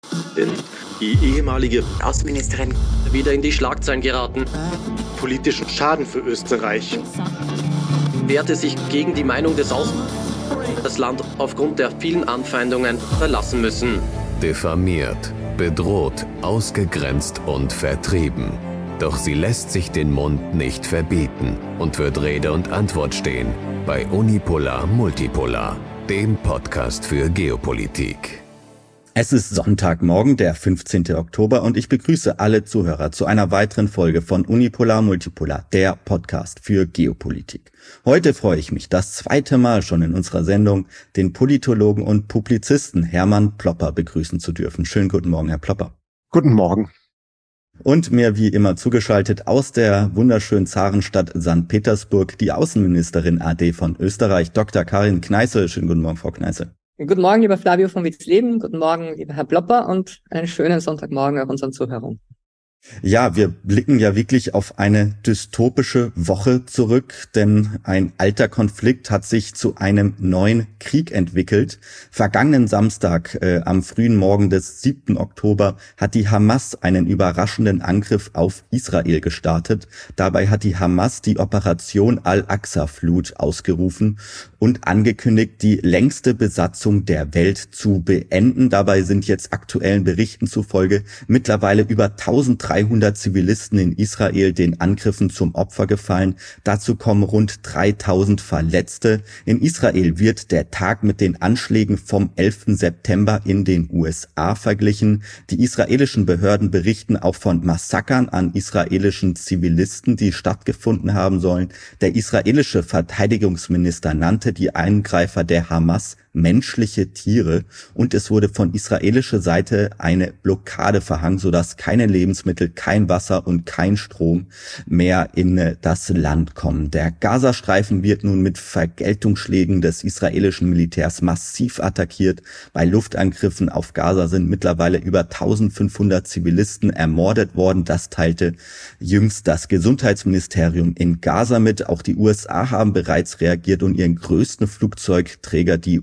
Denn die ehemalige Außenministerin wieder in die Schlagzeilen geraten. Politischen Schaden für Österreich. Wehrte sich gegen die Meinung des das Land aufgrund der vielen Anfeindungen verlassen müssen. Diffamiert, bedroht, ausgegrenzt und vertrieben. Doch sie lässt sich den Mund nicht verbieten und wird Rede und Antwort stehen bei Unipolar Multipolar, dem Podcast für Geopolitik. Es ist Sonntagmorgen, der 15. Oktober und ich begrüße alle Zuhörer zu einer weiteren Folge von Unipolar Multipolar, der Podcast für Geopolitik. Heute freue ich mich, das zweite Mal schon in unserer Sendung den Politologen und Publizisten Hermann Plopper begrüßen zu dürfen. Schönen guten Morgen, Herr Plopper. Guten Morgen. Und mir wie immer zugeschaltet aus der wunderschönen Zarenstadt St. Petersburg die Außenministerin AD von Österreich, Dr. Karin Kneißl. Schönen guten Morgen, Frau Kneißl. Guten Morgen, lieber Flavio von Witzleben. Guten Morgen, lieber Herr Plopper und einen schönen Sonntagmorgen auch unseren Zuhörern. Ja, wir blicken ja wirklich auf eine dystopische Woche zurück, denn ein alter Konflikt hat sich zu einem neuen Krieg entwickelt. Vergangenen Samstag, am frühen Morgen des 7. Oktober, hat die Hamas einen überraschenden Angriff auf Israel gestartet. Dabei hat die Hamas die Operation Al-Aqsa-Flut ausgerufen und angekündigt, die längste Besatzung der Welt zu beenden. Dabei sind jetzt aktuellen Berichten zufolge mittlerweile über 1300 Zivilisten in Israel den Angriffen zum Opfer gefallen. Dazu kommen rund 3000 Verletzte. In Israel wird der Tag mit den Anschlägen vom 11. September in den USA verglichen. Die israelischen Behörden berichten auch von Massakern an israelischen Zivilisten, die stattgefunden haben sollen. Der israelische Verteidigungsminister nannte die Angreifer der Hamas menschliche Tiere und es wurde von israelischer Seite eine Blockade verhangen, sodass keine Lebensmittel, kein Wasser und kein Strom mehr in das Land kommen. Der Gazastreifen wird nun mit Vergeltungsschlägen des israelischen Militärs massiv attackiert. Bei Luftangriffen auf Gaza sind mittlerweile über 1500 Zivilisten ermordet worden. Das teilte jüngst das Gesundheitsministerium in Gaza mit. Auch die USA haben bereits reagiert und ihren größten Flugzeugträger, die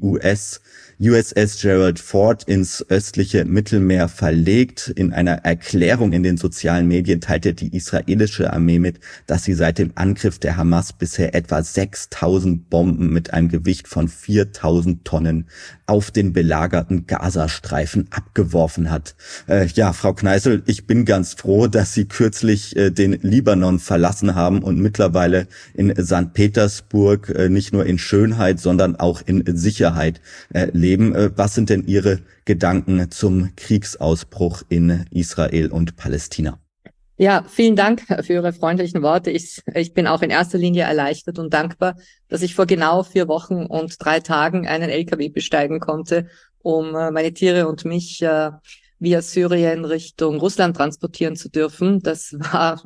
USS Gerald Ford, ins östliche Mittelmeer verlegt. In einer Erklärung in den sozialen Medien teilte die israelische Armee mit, dass sie seit dem Angriff der Hamas bisher etwa 6000 Bomben mit einem Gewicht von 4000 Tonnen auf den belagerten Gazastreifen abgeworfen hat. Ja, Frau Kneißl, ich bin ganz froh, dass Sie kürzlich den Libanon verlassen haben und mittlerweile in St. Petersburg nicht nur in Schönheit, sondern auch in Sicherheit leben. Was sind denn Ihre Gedanken zum Kriegsausbruch in Israel und Palästina? Ja, vielen Dank für Ihre freundlichen Worte. Ich bin auch in erster Linie erleichtert und dankbar, dass ich vor genau 4 Wochen und 3 Tagen einen LKW besteigen konnte, um meine Tiere und mich via Syrien Richtung Russland transportieren zu dürfen. Das war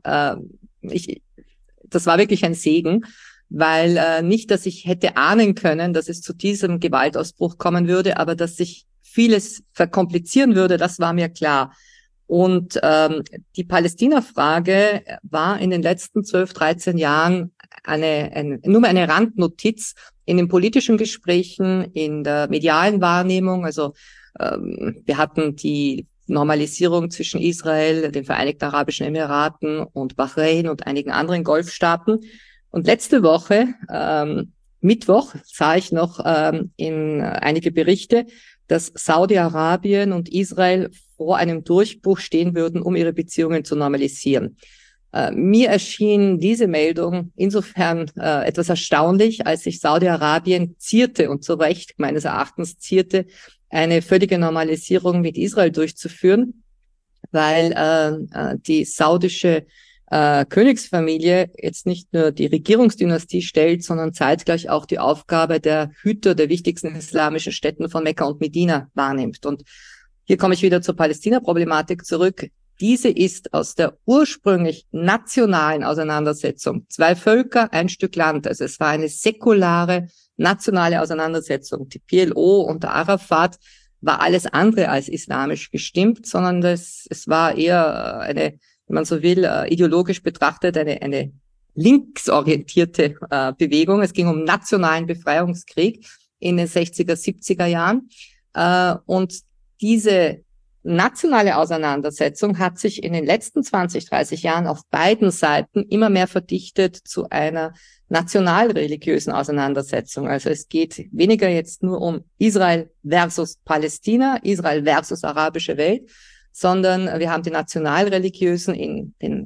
wirklich ein Segen, weil nicht, dass ich hätte ahnen können, dass es zu diesem Gewaltausbruch kommen würde, aber dass sich vieles verkomplizieren würde, das war mir klar. Und die Palästina-Frage war in den letzten 12, 13 Jahren nur eine Randnotiz in den politischen Gesprächen, in der medialen Wahrnehmung. Also wir hatten die Normalisierung zwischen Israel, den Vereinigten Arabischen Emiraten und Bahrain und einigen anderen Golfstaaten. Und letzte Woche, Mittwoch, sah ich noch in einige Berichte, dass Saudi-Arabien und Israel vor einem Durchbruch stehen würden, um ihre Beziehungen zu normalisieren. Mir erschien diese Meldung insofern etwas erstaunlich, als sich Saudi-Arabien zierte und zu Recht meines Erachtens zierte, eine völlige Normalisierung mit Israel durchzuführen, weil die saudische Königsfamilie jetzt nicht nur die Regierungsdynastie stellt, sondern zeitgleich auch die Aufgabe der Hüter der wichtigsten islamischen Städten von Mekka und Medina wahrnimmt. Und hier komme ich wieder zur Palästina-Problematik zurück. Diese ist aus der ursprünglich nationalen Auseinandersetzung, 2 Völker, ein Stück Land. Also es war eine säkulare, nationale Auseinandersetzung. Die PLO unter Arafat war alles andere als islamisch gestimmt, sondern es war eher eine, wenn man so will, ideologisch betrachtet eine linksorientierte Bewegung. Es ging um nationalen Befreiungskrieg in den 60er, 70er Jahren. Und diese nationale Auseinandersetzung hat sich in den letzten 20, 30 Jahren auf beiden Seiten immer mehr verdichtet zu einer nationalreligiösen Auseinandersetzung. Also es geht weniger jetzt nur um Israel versus Palästina, Israel versus arabische Welt, sondern wir haben die nationalreligiösen in den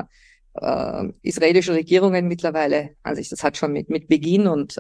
israelischen Regierungen mittlerweile, also das hat schon mit Begin und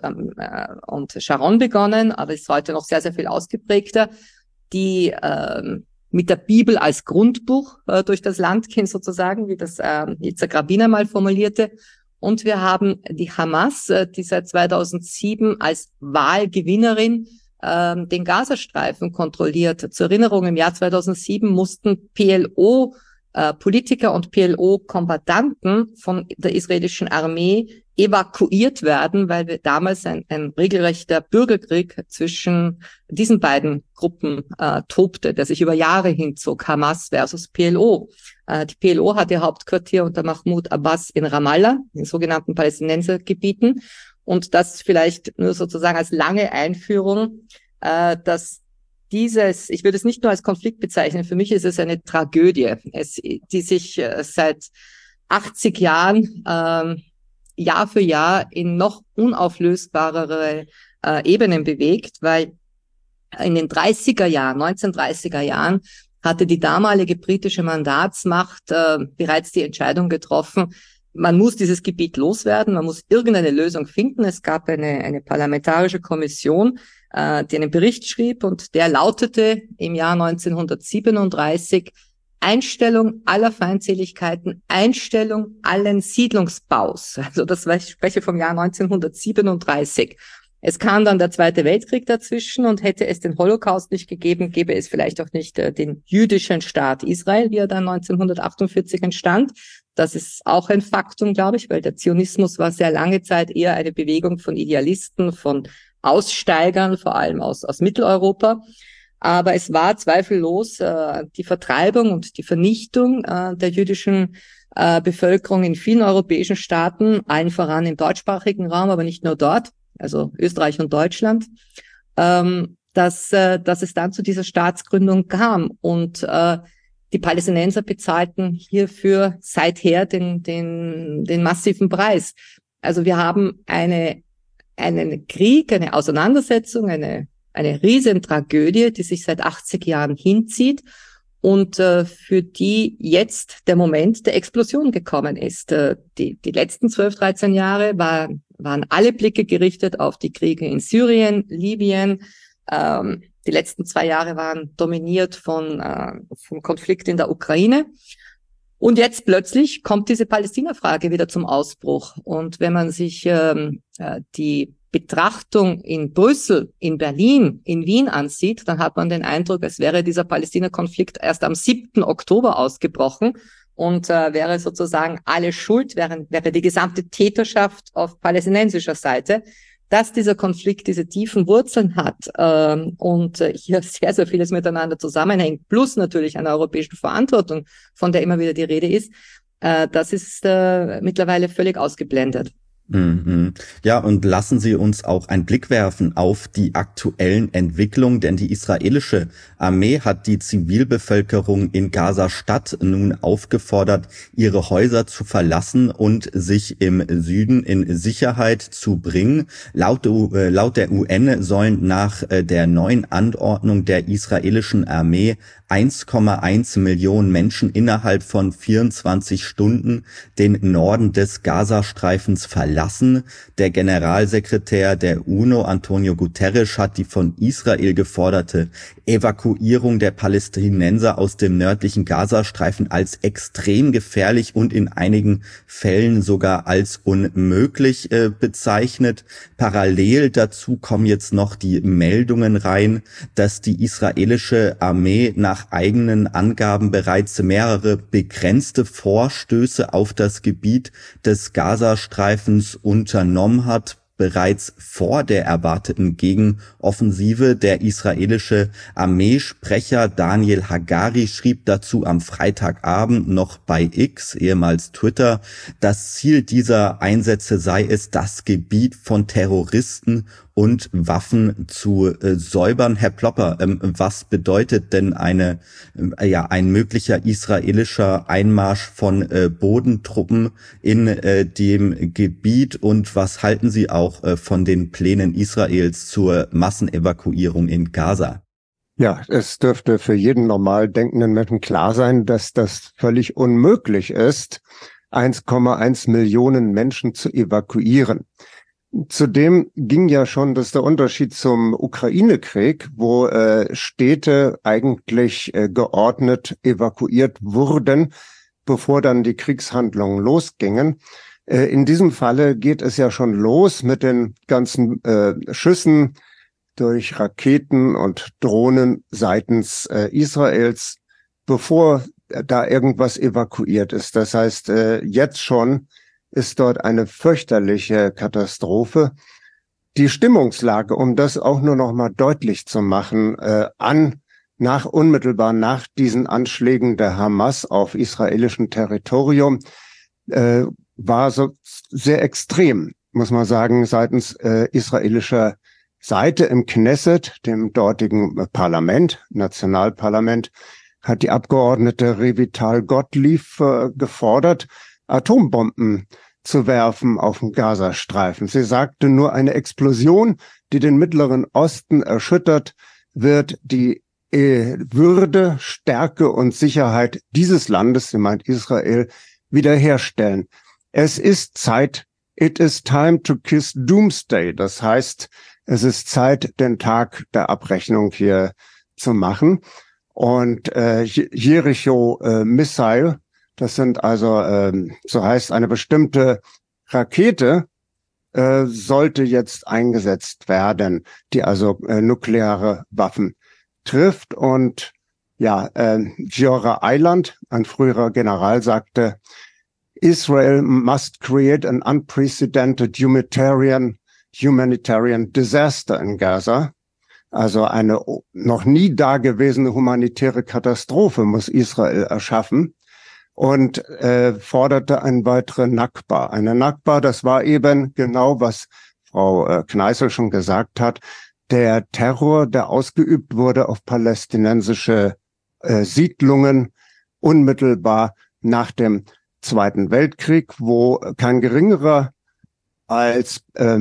Sharon begonnen, aber ist heute noch sehr, sehr viel ausgeprägter, die mit der Bibel als Grundbuch durch das Land gehen sozusagen, wie das Yitzhak Rabin einmal formulierte. Und wir haben die Hamas, die seit 2007 als Wahlgewinnerin den Gazastreifen kontrolliert. Zur Erinnerung, im Jahr 2007 mussten PLO-Politiker und PLO-Kombattanten von der israelischen Armee evakuiert werden, weil damals ein regelrechter Bürgerkrieg zwischen diesen beiden Gruppen tobte, der sich über Jahre hinzog, Hamas versus PLO. Die PLO hat ihr Hauptquartier unter Mahmoud Abbas in Ramallah, in sogenannten Palästinensergebieten. Und das vielleicht nur sozusagen als lange Einführung, dass dieses, ich würde es nicht nur als Konflikt bezeichnen, für mich ist es eine Tragödie, die sich seit 80 Jahren Jahr für Jahr in noch unauflösbarere Ebenen bewegt, weil in den 1930er Jahren hatte die damalige britische Mandatsmacht bereits die Entscheidung getroffen, man muss dieses Gebiet loswerden, man muss irgendeine Lösung finden. Es gab eine parlamentarische Kommission, die einen Bericht schrieb, und der lautete im Jahr 1937: Einstellung aller Feindseligkeiten, Einstellung allen Siedlungsbaus. Also das war, ich spreche vom Jahr 1937. Es kam dann der Zweite Weltkrieg dazwischen, und hätte es den Holocaust nicht gegeben, gäbe es vielleicht auch nicht den jüdischen Staat Israel, wie er dann 1948 entstand. Das ist auch ein Faktum, glaube ich, weil der Zionismus war sehr lange Zeit eher eine Bewegung von Idealisten, von Aussteigern, vor allem aus Mitteleuropa. Aber es war zweifellos die Vertreibung und die Vernichtung der jüdischen Bevölkerung in vielen europäischen Staaten, allen voran im deutschsprachigen Raum, aber nicht nur dort, also Österreich und Deutschland, dass es dann zu dieser Staatsgründung kam. Und die Palästinenser bezahlten hierfür seither den massiven Preis. Also wir haben einen Krieg, eine Auseinandersetzung, eine Riesentragödie, die sich seit 80 Jahren hinzieht und für die jetzt der Moment der Explosion gekommen ist. Die letzten 12, 13 Jahre waren alle Blicke gerichtet auf die Kriege in Syrien, Libyen. Die letzten 2 Jahre waren dominiert vom Konflikt in der Ukraine. Und jetzt plötzlich kommt diese Palästina-Frage wieder zum Ausbruch. Und wenn man sich die Betrachtung in Brüssel, in Berlin, in Wien ansieht, dann hat man den Eindruck, als wäre dieser Palästina-Konflikt erst am 7. Oktober ausgebrochen und wäre sozusagen alle Schuld, wäre die gesamte Täterschaft auf palästinensischer Seite. Dass dieser Konflikt diese tiefen Wurzeln hat und hier sehr, sehr vieles miteinander zusammenhängt, plus natürlich einer europäischen Verantwortung, von der immer wieder die Rede ist, das ist mittlerweile völlig ausgeblendet. Ja, und lassen Sie uns auch einen Blick werfen auf die aktuellen Entwicklungen, denn die israelische Armee hat die Zivilbevölkerung in Gaza-Stadt nun aufgefordert, ihre Häuser zu verlassen und sich im Süden in Sicherheit zu bringen. Laut der UN sollen nach der neuen Anordnung der israelischen Armee 1,1 Millionen Menschen innerhalb von 24 Stunden den Norden des Gazastreifens verlassen. Der Generalsekretär der UNO, Antonio Guterres, hat die von Israel geforderte Evakuierung der Palästinenser aus dem nördlichen Gazastreifen als extrem gefährlich und in einigen Fällen sogar als unmöglich bezeichnet. Parallel dazu kommen jetzt noch die Meldungen rein, dass die israelische Armee nach eigenen Angaben bereits mehrere begrenzte Vorstöße auf das Gebiet des Gazastreifens unternommen hat. Bereits vor der erwarteten Gegenoffensive. Der israelische Armeesprecher Daniel Hagari schrieb dazu am Freitagabend noch bei X, ehemals Twitter, das Ziel dieser Einsätze sei es, das Gebiet von Terroristen und Waffen zu säubern. Herr Plopper, was bedeutet denn ein möglicher israelischer Einmarsch von Bodentruppen in dem Gebiet, und was halten Sie auch von den Plänen Israels zur Massenevakuierung in Gaza? Ja, es dürfte für jeden normal denkenden Menschen klar sein, dass das völlig unmöglich ist, 1,1 Millionen Menschen zu evakuieren. Zudem ging ja schon, das ist der Unterschied zum Ukraine-Krieg, wo Städte eigentlich geordnet evakuiert wurden, bevor dann die Kriegshandlungen losgingen. In diesem Falle geht es ja schon los mit den ganzen Schüssen durch Raketen und Drohnen seitens Israels, bevor da irgendwas evakuiert ist. Das heißt, jetzt schon ist dort eine fürchterliche Katastrophe. Die Stimmungslage, um das auch nur noch mal deutlich zu machen, unmittelbar nach diesen Anschlägen der Hamas auf israelischem Territorium, war so sehr extrem, muss man sagen, seitens israelischer Seite. Im Knesset, dem dortigen Parlament, Nationalparlament, hat die Abgeordnete Revital Gottlieb gefordert, Atombomben zu werfen auf den Gazastreifen. Sie sagte, nur eine Explosion, die den Mittleren Osten erschüttert, wird die Würde, Stärke und Sicherheit dieses Landes, sie meint Israel, wiederherstellen. Es ist Zeit, it is time to kiss doomsday. Das heißt, es ist Zeit, den Tag der Abrechnung hier zu machen. Und Jericho Missile, das sind also, so heißt, eine bestimmte Rakete, sollte jetzt eingesetzt werden, die also nukleare Waffen trifft. Und ja, Giora Eiland, ein früherer General, sagte, Israel must create an unprecedented humanitarian disaster in Gaza. Also eine noch nie dagewesene humanitäre Katastrophe muss Israel erschaffen, und forderte einen weiteren Nakba. Eine Nakba, das war eben genau, was Frau Kneißl schon gesagt hat, der Terror, der ausgeübt wurde auf palästinensische Siedlungen unmittelbar nach dem Zweiten Weltkrieg, wo kein geringerer als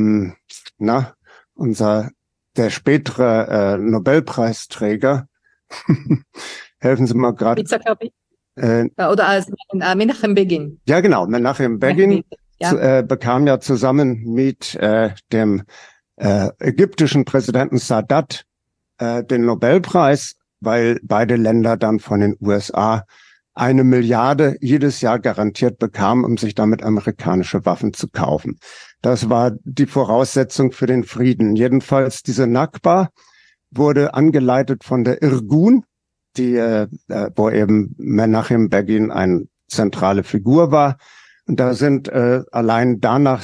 der spätere Nobelpreisträger, helfen Sie mal gerade. Oder als Menachem Begin. Ja, genau, Menachem Begin bekam ja zusammen mit dem ägyptischen Präsidenten Sadat den Nobelpreis, weil beide Länder dann von den USA 1 Milliarde jedes Jahr garantiert bekamen, um sich damit amerikanische Waffen zu kaufen. Das war die Voraussetzung für den Frieden. Jedenfalls diese Nakba wurde angeleitet von der Irgun, wo eben Menachem Begin eine zentrale Figur war. Und da sind allein danach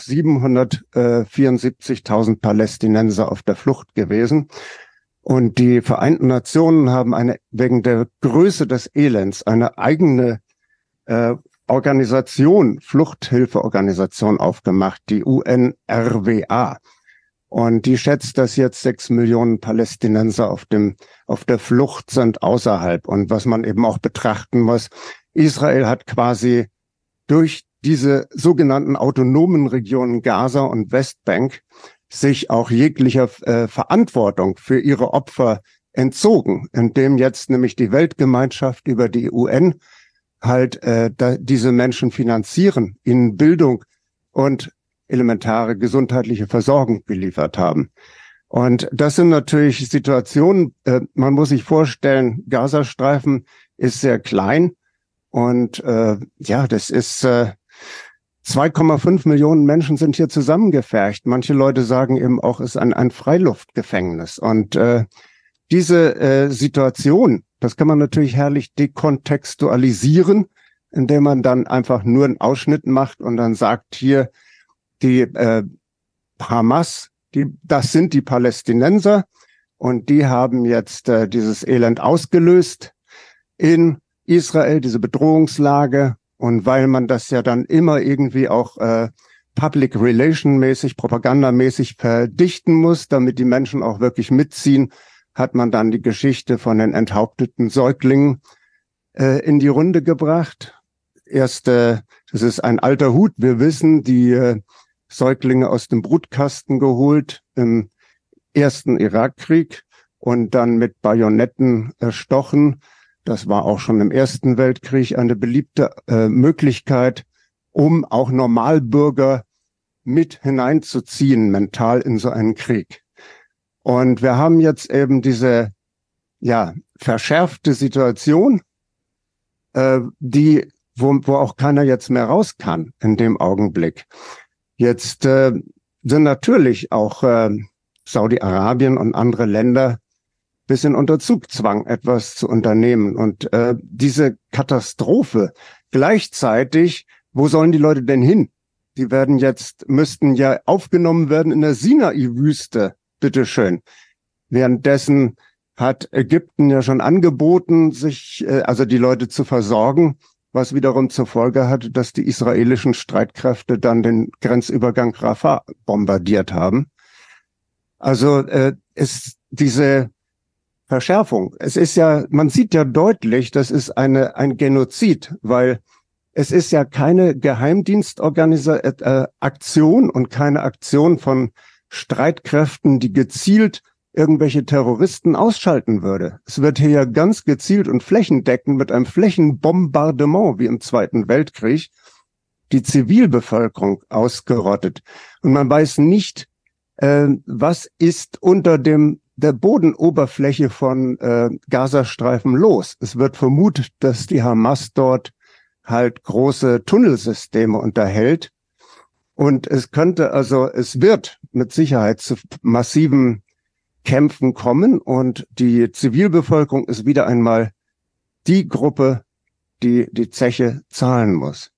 774.000 Palästinenser auf der Flucht gewesen. Und die Vereinten Nationen haben wegen der Größe des Elends eine eigene Fluchthilfeorganisation aufgemacht, die UNRWA. Und die schätzt, dass jetzt 6 Millionen Palästinenser auf der Flucht sind außerhalb. Und was man eben auch betrachten muss, Israel hat quasi durch diese sogenannten autonomen Regionen Gaza und Westbank sich auch jeglicher Verantwortung für ihre Opfer entzogen, indem jetzt nämlich die Weltgemeinschaft über die UN halt diese Menschen finanzieren, ihnen Bildung und elementare gesundheitliche Versorgung geliefert haben. Und das sind natürlich Situationen, man muss sich vorstellen, Gazastreifen ist sehr klein und das ist 2,5 Millionen Menschen sind hier zusammengefercht. Manche Leute sagen eben auch, es ist ein Freiluftgefängnis. Und diese Situation, das kann man natürlich herrlich dekontextualisieren, indem man dann einfach nur einen Ausschnitt macht und dann sagt, hier die Hamas, das sind die Palästinenser und die haben jetzt dieses Elend ausgelöst in Israel, diese Bedrohungslage. Und weil man das ja dann immer irgendwie auch Public Relation mäßig, propagandamäßig verdichten muss, damit die Menschen auch wirklich mitziehen, hat man dann die Geschichte von den enthaupteten Säuglingen in die Runde gebracht. Das ist ein alter Hut. Wir wissen, die Säuglinge aus dem Brutkasten geholt im ersten Irakkrieg und dann mit Bajonetten erstochen. Das war auch schon im Ersten Weltkrieg eine beliebte Möglichkeit, um auch Normalbürger mit hineinzuziehen, mental in so einen Krieg. Und wir haben jetzt eben diese, verschärfte Situation, wo auch keiner jetzt mehr raus kann in dem Augenblick. Jetzt sind natürlich auch Saudi-Arabien und andere Länder bisschen unter Zugzwang, etwas zu unternehmen. Und diese Katastrophe gleichzeitig, wo sollen die Leute denn hin? Die müssten ja aufgenommen werden in der Sinai-Wüste, bitteschön. Währenddessen hat Ägypten ja schon angeboten, sich, die Leute zu versorgen, was wiederum zur Folge hatte, dass die israelischen Streitkräfte dann den Grenzübergang Rafah bombardiert haben. Also diese Verschärfung. Man sieht ja deutlich, das ist ein Genozid, weil es ist ja keine Geheimdienstaktion und keine Aktion von Streitkräften, die gezielt irgendwelche Terroristen ausschalten würde. Es wird hier ja ganz gezielt und flächendeckend mit einem Flächenbombardement wie im Zweiten Weltkrieg die Zivilbevölkerung ausgerottet. Und man weiß nicht, was ist unter der Bodenoberfläche von Gazastreifen los. Es wird vermutet, dass die Hamas dort halt große Tunnelsysteme unterhält. Und es wird mit Sicherheit zu massiven Kämpfen kommen und die Zivilbevölkerung ist wieder einmal die Gruppe, die die Zeche zahlen muss.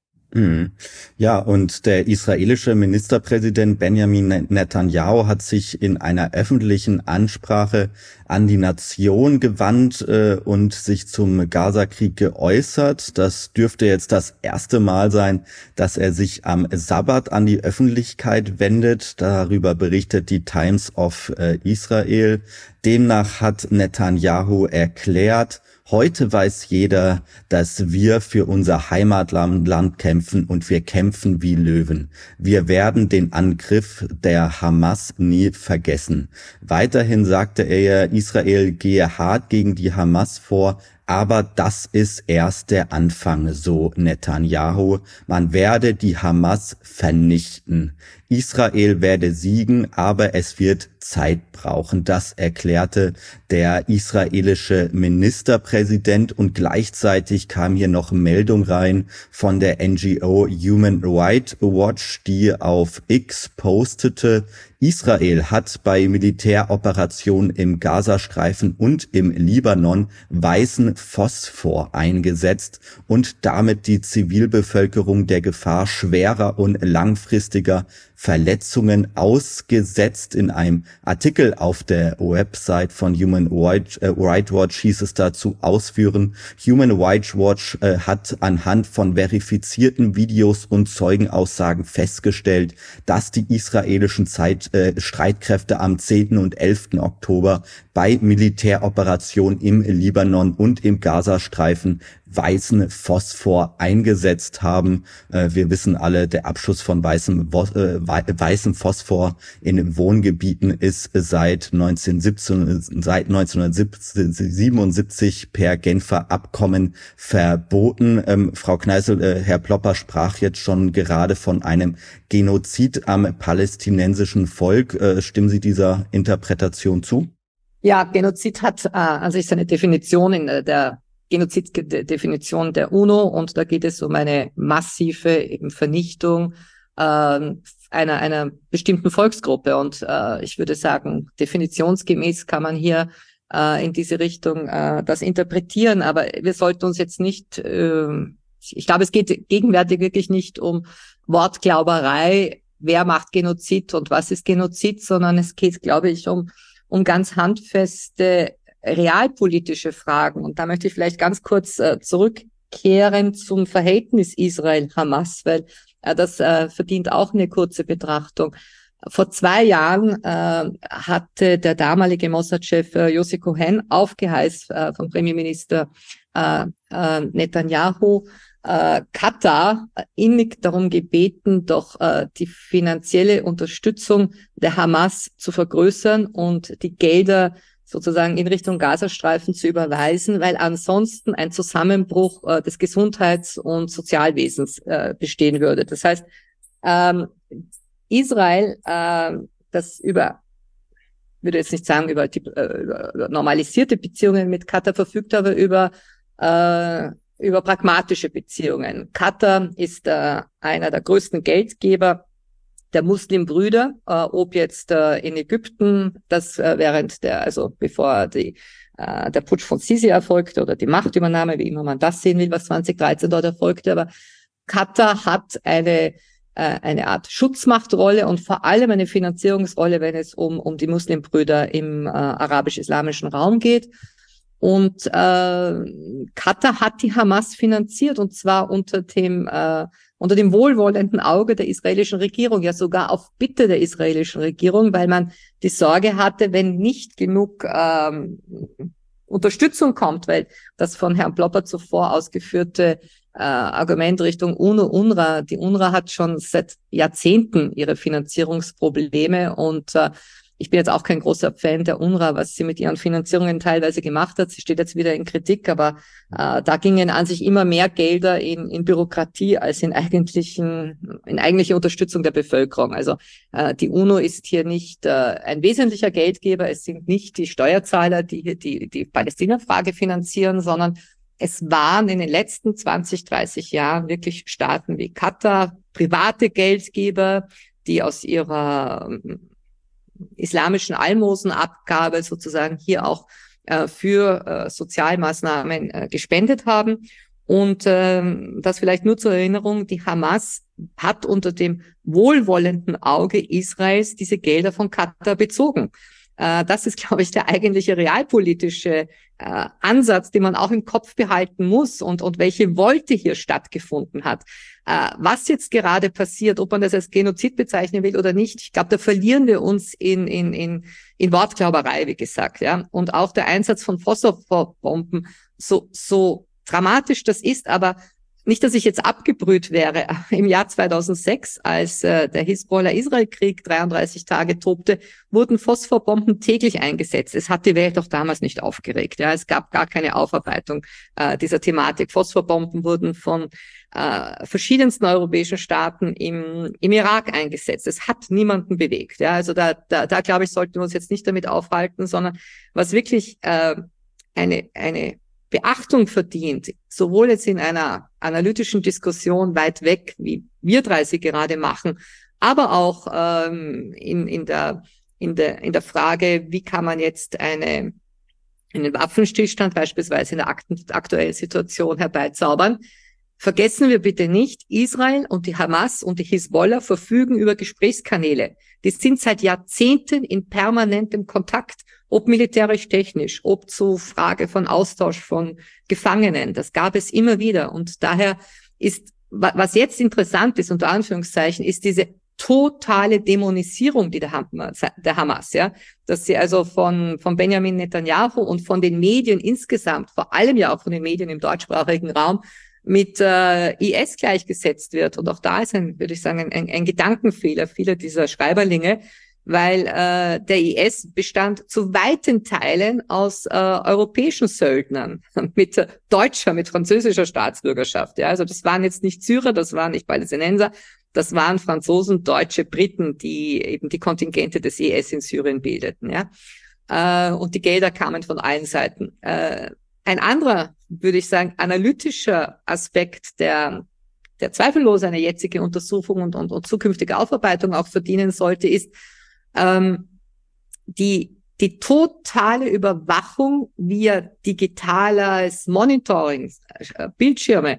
Ja, und der israelische Ministerpräsident Benjamin Netanyahu hat sich in einer öffentlichen Ansprache an die Nation gewandt und sich zum Gaza-Krieg geäußert. Das dürfte jetzt das erste Mal sein, dass er sich am Sabbat an die Öffentlichkeit wendet. Darüber berichtet die Times of Israel. Demnach hat Netanyahu erklärt: Heute weiß jeder, dass wir für unser Heimatland kämpfen und wir kämpfen wie Löwen. Wir werden den Angriff der Hamas nie vergessen. Weiterhin sagte er, Israel gehe hart gegen die Hamas vor, aber das ist erst der Anfang, so Netanyahu. Man werde die Hamas vernichten. Israel werde siegen, aber es wird Zeit brauchen. Das erklärte der israelische Ministerpräsident und gleichzeitig kam hier noch Meldung rein von der NGO Human Rights Watch, die auf X postete: Israel hat bei Militäroperationen im Gazastreifen und im Libanon weißen Phosphor eingesetzt und damit die Zivilbevölkerung der Gefahr schwerer und langfristiger Verletzungen ausgesetzt. In einem Artikel auf der Website von Human Rights Watch hieß es dazu ausführend: Human Rights Watch hat anhand von verifizierten Videos und Zeugenaussagen festgestellt, dass die israelischen Streitkräfte am 10. und 11. Oktober bei Militäroperationen im Libanon und im Gazastreifen weißen Phosphor eingesetzt haben. Wir wissen alle, der Abschuss von weißem Phosphor in Wohngebieten ist seit 1977 per Genfer Abkommen verboten. Frau Kneißl, Herr Plopper sprach jetzt schon gerade von einem Genozid am palästinensischen Volk. Stimmen Sie dieser Interpretation zu? Ja, Genozid hat an sich seine Definition in der Genoziddefinition der UNO und da geht es um eine massive Vernichtung einer bestimmten Volksgruppe und ich würde sagen, definitionsgemäß kann man hier in diese Richtung das interpretieren, aber wir sollten uns jetzt nicht, ich glaube, es geht gegenwärtig wirklich nicht um Wortglauberei, wer macht Genozid und was ist Genozid, sondern es geht, glaube ich, um ganz handfeste realpolitische Fragen. Und da möchte ich vielleicht ganz kurz zurückgehen zurückkehren zum Verhältnis Israel-Hamas, weil das verdient auch eine kurze Betrachtung. Vor 2 Jahren hatte der damalige Mossad-Chef Yossi Cohen aufgeheißt vom Premierminister Netanyahu Katar innig darum gebeten, doch die finanzielle Unterstützung der Hamas zu vergrößern und die Gelder sozusagen in Richtung Gazastreifen zu überweisen, weil ansonsten ein Zusammenbruch des Gesundheits- und Sozialwesens bestehen würde. Das heißt, Israel, das würde jetzt nicht sagen über normalisierte Beziehungen mit Katar verfügt, aber über pragmatische Beziehungen. Katar ist einer der größten Geldgeber der Muslimbrüder, ob jetzt in Ägypten, das bevor der Putsch von Sisi erfolgte oder die Machtübernahme, wie immer man das sehen will, was 2013 dort erfolgte, aber Katar hat eine Art Schutzmachtrolle und vor allem eine Finanzierungsrolle, wenn es um die Muslimbrüder im arabisch-islamischen Raum geht. Und Katar hat die Hamas finanziert, und zwar unter dem wohlwollenden Auge der israelischen Regierung, ja sogar auf Bitte der israelischen Regierung, weil man die Sorge hatte, wenn nicht genug Unterstützung kommt, weil das von Herrn Plopper zuvor ausgeführte Argument Richtung UNO-UNRWA. Die UNRWA hat schon seit Jahrzehnten ihre Finanzierungsprobleme und ich bin jetzt auch kein großer Fan der UNRWA, was sie mit ihren Finanzierungen teilweise gemacht hat. Sie steht jetzt wieder in Kritik, aber da gingen an sich immer mehr Gelder in Bürokratie als in eigentliche Unterstützung der Bevölkerung. Also die UNO ist hier nicht ein wesentlicher Geldgeber. Es sind nicht die Steuerzahler, die Palästina-Frage finanzieren, sondern es waren in den letzten 20, 30 Jahren wirklich Staaten wie Katar, private Geldgeber, die aus ihrer islamischen Almosenabgabe sozusagen hier auch für Sozialmaßnahmen gespendet haben. Und das vielleicht nur zur Erinnerung, die Hamas hat unter dem wohlwollenden Auge Israels diese Gelder von Katar bezogen. Das ist, glaube ich, der eigentliche realpolitische Ansatz, den man auch im Kopf behalten muss und welche Wolte hier stattgefunden hat. Was jetzt gerade passiert, ob man das als Genozid bezeichnen will oder nicht, ich glaube, da verlieren wir uns in Wortglauberei, wie gesagt, ja. Und auch der Einsatz von Phosphorbomben, so dramatisch das ist, aber nicht, dass ich jetzt abgebrüht wäre. Im Jahr 2006, als der Hisbollah-Israel-Krieg 33 Tage tobte, wurden Phosphorbomben täglich eingesetzt. Es hat die Welt auch damals nicht aufgeregt. Ja, es gab gar keine Aufarbeitung dieser Thematik. Phosphorbomben wurden von verschiedensten europäischen Staaten im Irak eingesetzt. Es hat niemanden bewegt. Ja, also da glaube ich, sollten wir uns jetzt nicht damit aufhalten, sondern was wirklich eine Beachtung verdient, sowohl jetzt in einer analytischen Diskussion weit weg, wie wir drei sie gerade machen, aber auch in der Frage, wie kann man jetzt einen Waffenstillstand beispielsweise in der aktuellen Situation herbeizaubern. Vergessen wir bitte nicht, Israel und die Hamas und die Hisbollah verfügen über Gesprächskanäle. Die sind seit Jahrzehnten in permanentem Kontakt, ob militärisch-technisch, ob zu Frage von Austausch von Gefangenen. Das gab es immer wieder. Und daher ist, was jetzt interessant ist, unter Anführungszeichen, ist diese totale Dämonisierung, der Hamas, ja, dass sie also von Benjamin Netanyahu und von den Medien insgesamt, vor allem ja auch von den Medien im deutschsprachigen Raum, mit IS gleichgesetzt wird. Und auch da ist würde ich sagen, ein Gedankenfehler vieler dieser Schreiberlinge, weil der IS bestand zu weiten Teilen aus europäischen Söldnern mit deutscher, mit französischer Staatsbürgerschaft. Ja, also das waren jetzt nicht Syrer, das waren nicht Palästinenser, das waren Franzosen, Deutsche, Briten, die eben die Kontingente des IS in Syrien bildeten. Ja, und die Gelder kamen von allen Seiten. Ein anderer, würde ich sagen, analytischer Aspekt, der zweifellos eine jetzige Untersuchung und zukünftige Aufarbeitung auch verdienen sollte, ist die totale Überwachung via digitales Monitoring, Bildschirme.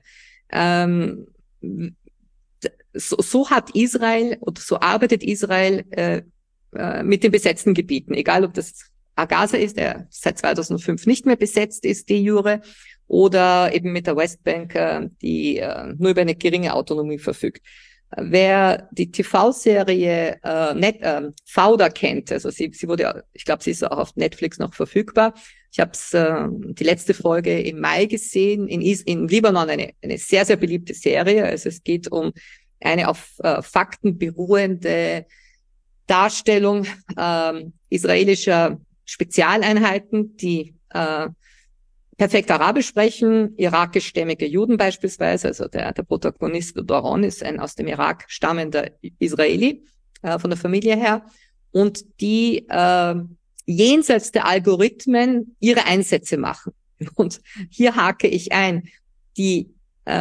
So hat Israel oder so arbeitet Israel mit den besetzten Gebieten, egal ob das Gaza ist, der seit 2005 nicht mehr besetzt ist, de jure, oder eben mit der Westbank, die nur über eine geringe Autonomie verfügt. Wer die TV-Serie Fauda kennt, also sie wurde, ich glaube, sie ist auch auf Netflix noch verfügbar. Ich habe die letzte Folge im Mai gesehen. In Libanon eine sehr, sehr beliebte Serie. Also es geht um eine auf Fakten beruhende Darstellung israelischer Spezialeinheiten, die perfekt Arabisch sprechen, irakischstämmige Juden beispielsweise, also der Protagonist Doron ist ein aus dem Irak stammender Israeli, von der Familie her, und die jenseits der Algorithmen ihre Einsätze machen. Und hier hake ich ein. Die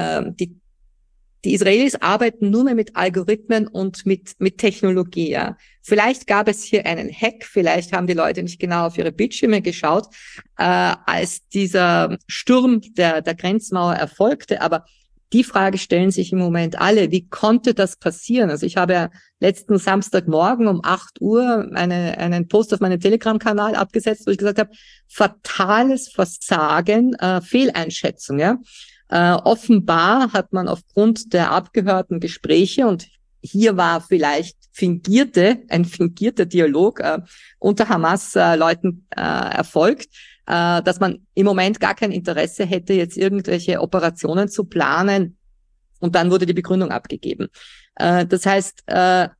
Israelis arbeiten nur mehr mit Algorithmen und mit Technologie. Ja. Vielleicht gab es hier einen Hack, vielleicht haben die Leute nicht genau auf ihre Bildschirme geschaut, als dieser Sturm der Grenzmauer erfolgte. Aber die Frage stellen sich im Moment alle. Wie konnte das passieren? Also ich habe ja letzten Samstagmorgen um 8 Uhr einen Post auf meinem Telegram-Kanal abgesetzt, wo ich gesagt habe, fatales Versagen, Fehleinschätzung. Ja. Offenbar hat man aufgrund der abgehörten Gespräche, und hier war vielleicht ein fingierter Dialog unter Hamas-Leuten erfolgt, dass man im Moment gar kein Interesse hätte, jetzt irgendwelche Operationen zu planen. Und dann wurde die Begründung abgegeben. Das heißt, der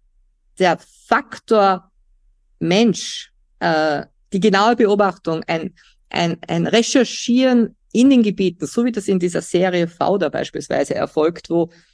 Faktor Mensch, die genaue Beobachtung, ein Recherchieren in den Gebieten, so wie das in dieser Serie Fauda beispielsweise erfolgt,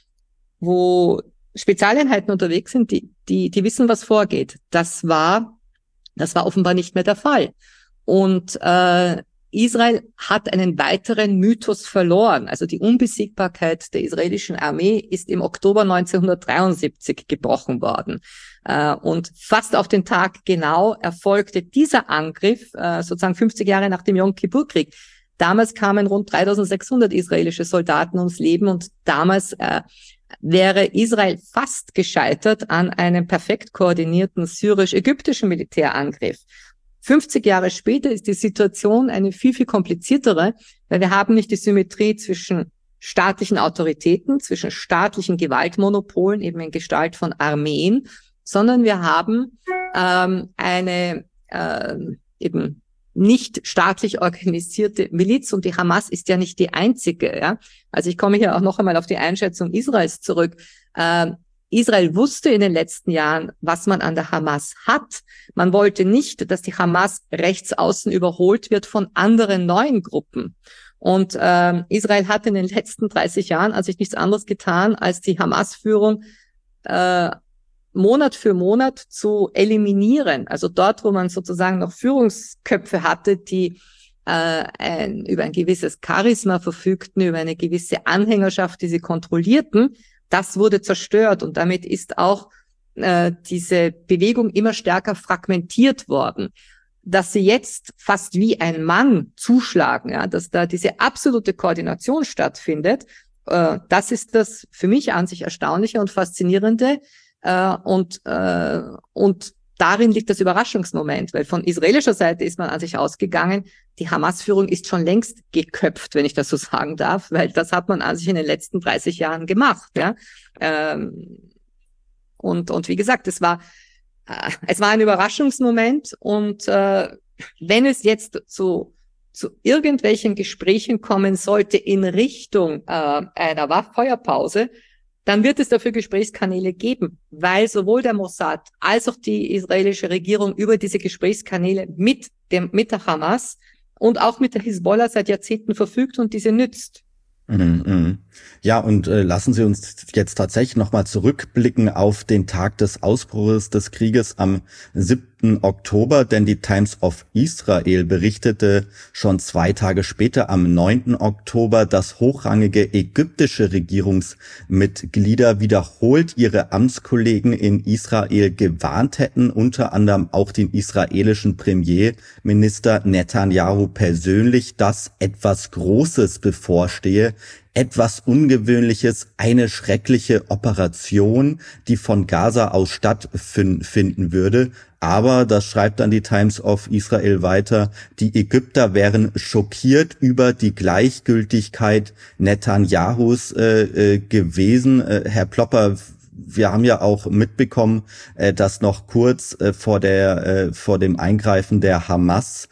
wo Spezialeinheiten unterwegs sind, die wissen, was vorgeht. Das war offenbar nicht mehr der Fall. Und Israel hat einen weiteren Mythos verloren. Also die Unbesiegbarkeit der israelischen Armee ist im Oktober 1973 gebrochen worden. Und fast auf den Tag genau erfolgte dieser Angriff, sozusagen 50 Jahre nach dem Jom-Kippur-Krieg. Damals kamen rund 3600 israelische Soldaten ums Leben, und damals wäre Israel fast gescheitert an einem perfekt koordinierten syrisch-ägyptischen Militärangriff. 50 Jahre später ist die Situation eine viel, viel kompliziertere, weil wir haben nicht die Symmetrie zwischen staatlichen Autoritäten, zwischen staatlichen Gewaltmonopolen, eben in Gestalt von Armeen, sondern wir haben eine eben nicht staatlich organisierte Miliz, und die Hamas ist ja nicht die einzige. Ja? Also ich komme hier auch noch einmal auf die Einschätzung Israels zurück. Israel wusste in den letzten Jahren, was man an der Hamas hat. Man wollte nicht, dass die Hamas rechts außen überholt wird von anderen neuen Gruppen. Und Israel hat in den letzten 30 Jahren also nichts anderes getan, als die Hamas-Führung Monat für Monat zu eliminieren. Also dort, wo man sozusagen noch Führungsköpfe hatte, die über ein gewisses Charisma verfügten, über eine gewisse Anhängerschaft, die sie kontrollierten, das wurde zerstört. Und damit ist auch diese Bewegung immer stärker fragmentiert worden. Dass sie jetzt fast wie ein Mann zuschlagen, ja, dass da diese absolute Koordination stattfindet, das ist das für mich an sich Erstaunliche und Faszinierende. Und darin liegt das Überraschungsmoment, weil von israelischer Seite ist man an sich ausgegangen, die Hamas-Führung ist schon längst geköpft, wenn ich das so sagen darf, weil das hat man an sich in den letzten 30 Jahren gemacht. Ja? Und wie gesagt, es war ein Überraschungsmoment, und wenn es jetzt zu irgendwelchen Gesprächen kommen sollte in Richtung einer Feuerpause, dann wird es dafür Gesprächskanäle geben, weil sowohl der Mossad als auch die israelische Regierung über diese Gesprächskanäle mit der Hamas und auch mit der Hisbollah seit Jahrzehnten verfügt und diese nützt. Ja, und lassen Sie uns jetzt tatsächlich nochmal zurückblicken auf den Tag des Ausbruchs des Krieges am 7. Oktober, denn die Times of Israel berichtete schon 2 Tage später, am 9. Oktober, dass hochrangige ägyptische Regierungsmitglieder wiederholt ihre Amtskollegen in Israel gewarnt hätten, unter anderem auch den israelischen Premierminister Netanyahu persönlich, dass etwas Großes bevorstehe, etwas Ungewöhnliches, eine schreckliche Operation, die von Gaza aus stattfinden würde. Aber, das schreibt dann die Times of Israel weiter, die Ägypter wären schockiert über die Gleichgültigkeit Netanyahus gewesen. Herr Plopper, wir haben ja auch mitbekommen, dass noch kurz vor dem Eingreifen der Hamas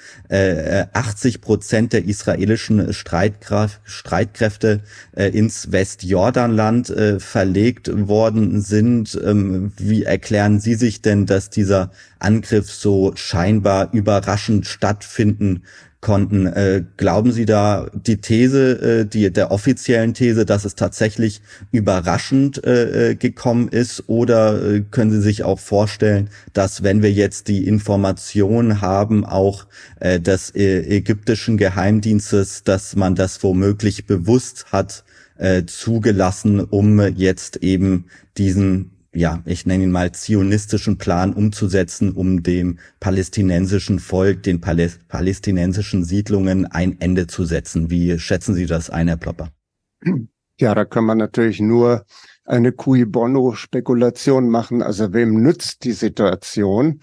80% der israelischen Streitkräfte ins Westjordanland verlegt worden sind. Wie erklären Sie sich denn, dass dieser Angriff so scheinbar überraschend stattfinden konnten? Glauben Sie da die These, der offiziellen These, dass es tatsächlich überraschend gekommen ist, oder können Sie sich auch vorstellen, dass, wenn wir jetzt die Information haben, auch des ägyptischen Geheimdienstes, dass man das womöglich bewusst hat zugelassen, um jetzt eben diesen, ja, ich nenne ihn mal zionistischen Plan umzusetzen, um dem palästinensischen Volk, den palästinensischen Siedlungen ein Ende zu setzen? Wie schätzen Sie das ein, Herr Plopper? Ja, da kann man natürlich nur eine cui bono Spekulation machen. Also wem nützt die Situation?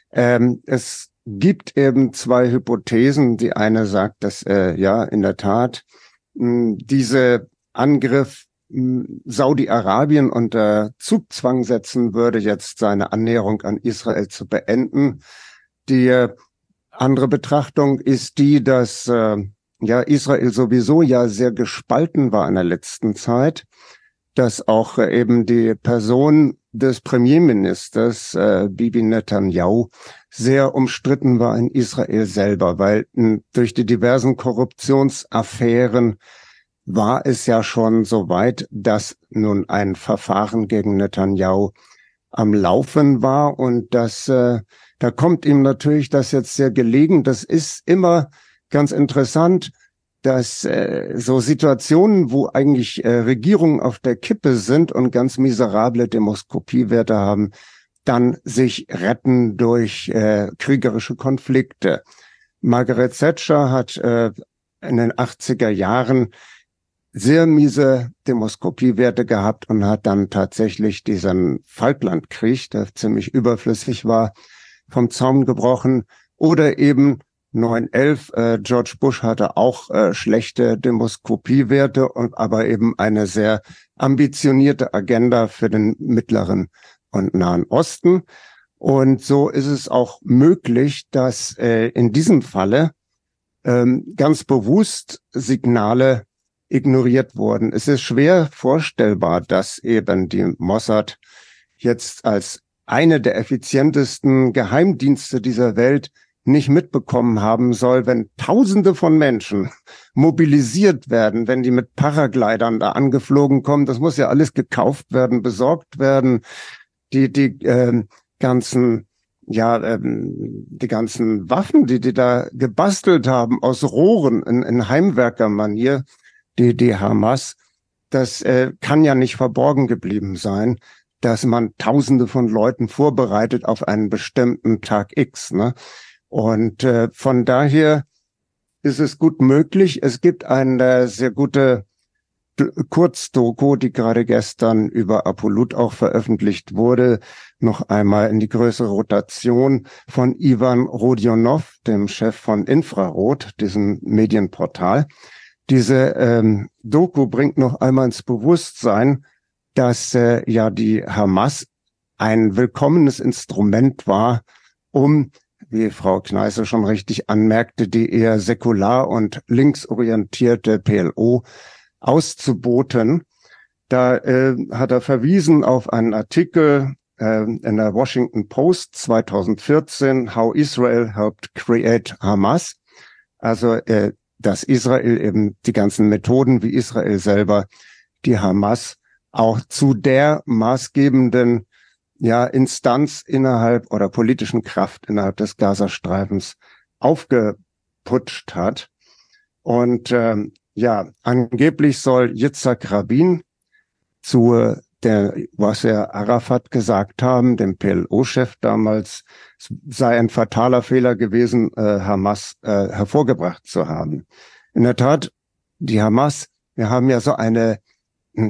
Es gibt eben zwei Hypothesen. Die eine sagt, dass ja in der Tat diese Angriff Saudi-Arabien unter Zugzwang setzen würde, jetzt seine Annäherung an Israel zu beenden. Die andere Betrachtung ist die, dass ja Israel sowieso ja sehr gespalten war in der letzten Zeit, dass auch eben die Person des Premierministers Bibi Netanyahu sehr umstritten war in Israel selber, weil durch die diversen Korruptionsaffären war es ja schon so weit, dass nun ein Verfahren gegen Netanyahu am Laufen war, und da kommt ihm natürlich das jetzt sehr gelegen. Das ist immer ganz interessant, dass so Situationen, wo eigentlich Regierungen auf der Kippe sind und ganz miserable Demoskopiewerte haben, dann sich retten durch kriegerische Konflikte. Margaret Thatcher hat in den 80er Jahren sehr miese Demoskopiewerte gehabt und hat dann tatsächlich diesen Falklandkrieg, der ziemlich überflüssig war, vom Zaun gebrochen. Oder eben 9/11, George Bush hatte auch schlechte Demoskopiewerte, aber eben eine sehr ambitionierte Agenda für den Mittleren und Nahen Osten. Und so ist es auch möglich, dass in diesem Falle ganz bewusst Signale ignoriert wurden. Es ist schwer vorstellbar, dass eben die Mossad jetzt als eine der effizientesten Geheimdienste dieser Welt nicht mitbekommen haben soll, wenn Tausende von Menschen mobilisiert werden, wenn die mit Paraglidern da angeflogen kommen. Das muss ja alles gekauft werden, besorgt werden. Die ganzen Waffen, die da gebastelt haben aus Rohren in Heimwerkermanier, die Hamas, das kann ja nicht verborgen geblieben sein, dass man Tausende von Leuten vorbereitet auf einen bestimmten Tag X, ne? Und von daher ist es gut möglich. Es gibt eine sehr gute Kurzdoku, die gerade gestern über Apolut auch veröffentlicht wurde, noch einmal in die größere Rotation von Ivan Rodionov, dem Chef von Infrarot, diesem Medienportal. Diese Doku bringt noch einmal ins Bewusstsein, dass ja die Hamas ein willkommenes Instrument war, um, wie Frau Kneißl schon richtig anmerkte, die eher säkular und linksorientierte PLO auszuboten. Da hat er verwiesen auf einen Artikel in der Washington Post 2014, How Israel Helped Create Hamas. Also dass Israel eben die ganzen Methoden wie Israel selber die Hamas auch zu der maßgebenden Instanz innerhalb oder politischen Kraft innerhalb des Gazastreifens aufgeputscht hat. Und angeblich soll Yitzhak Rabin zu was Arafat gesagt haben, dem PLO-Chef damals, sei ein fataler Fehler gewesen, Hamas hervorgebracht zu haben. In der Tat, die Hamas, wir haben ja so einen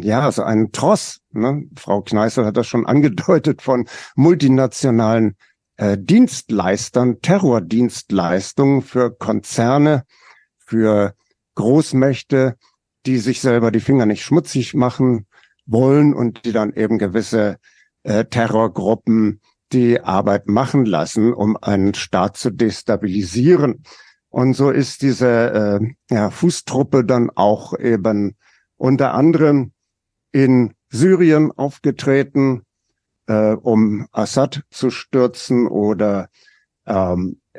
Tross, ne? Frau Kneißl hat das schon angedeutet, von multinationalen Dienstleistern, Terrordienstleistungen für Konzerne, für Großmächte, die sich selber die Finger nicht schmutzig machen wollen und die dann eben gewisse Terrorgruppen die Arbeit machen lassen, um einen Staat zu destabilisieren. Und so ist diese Fußtruppe dann auch eben unter anderem in Syrien aufgetreten, um Assad zu stürzen, oder ab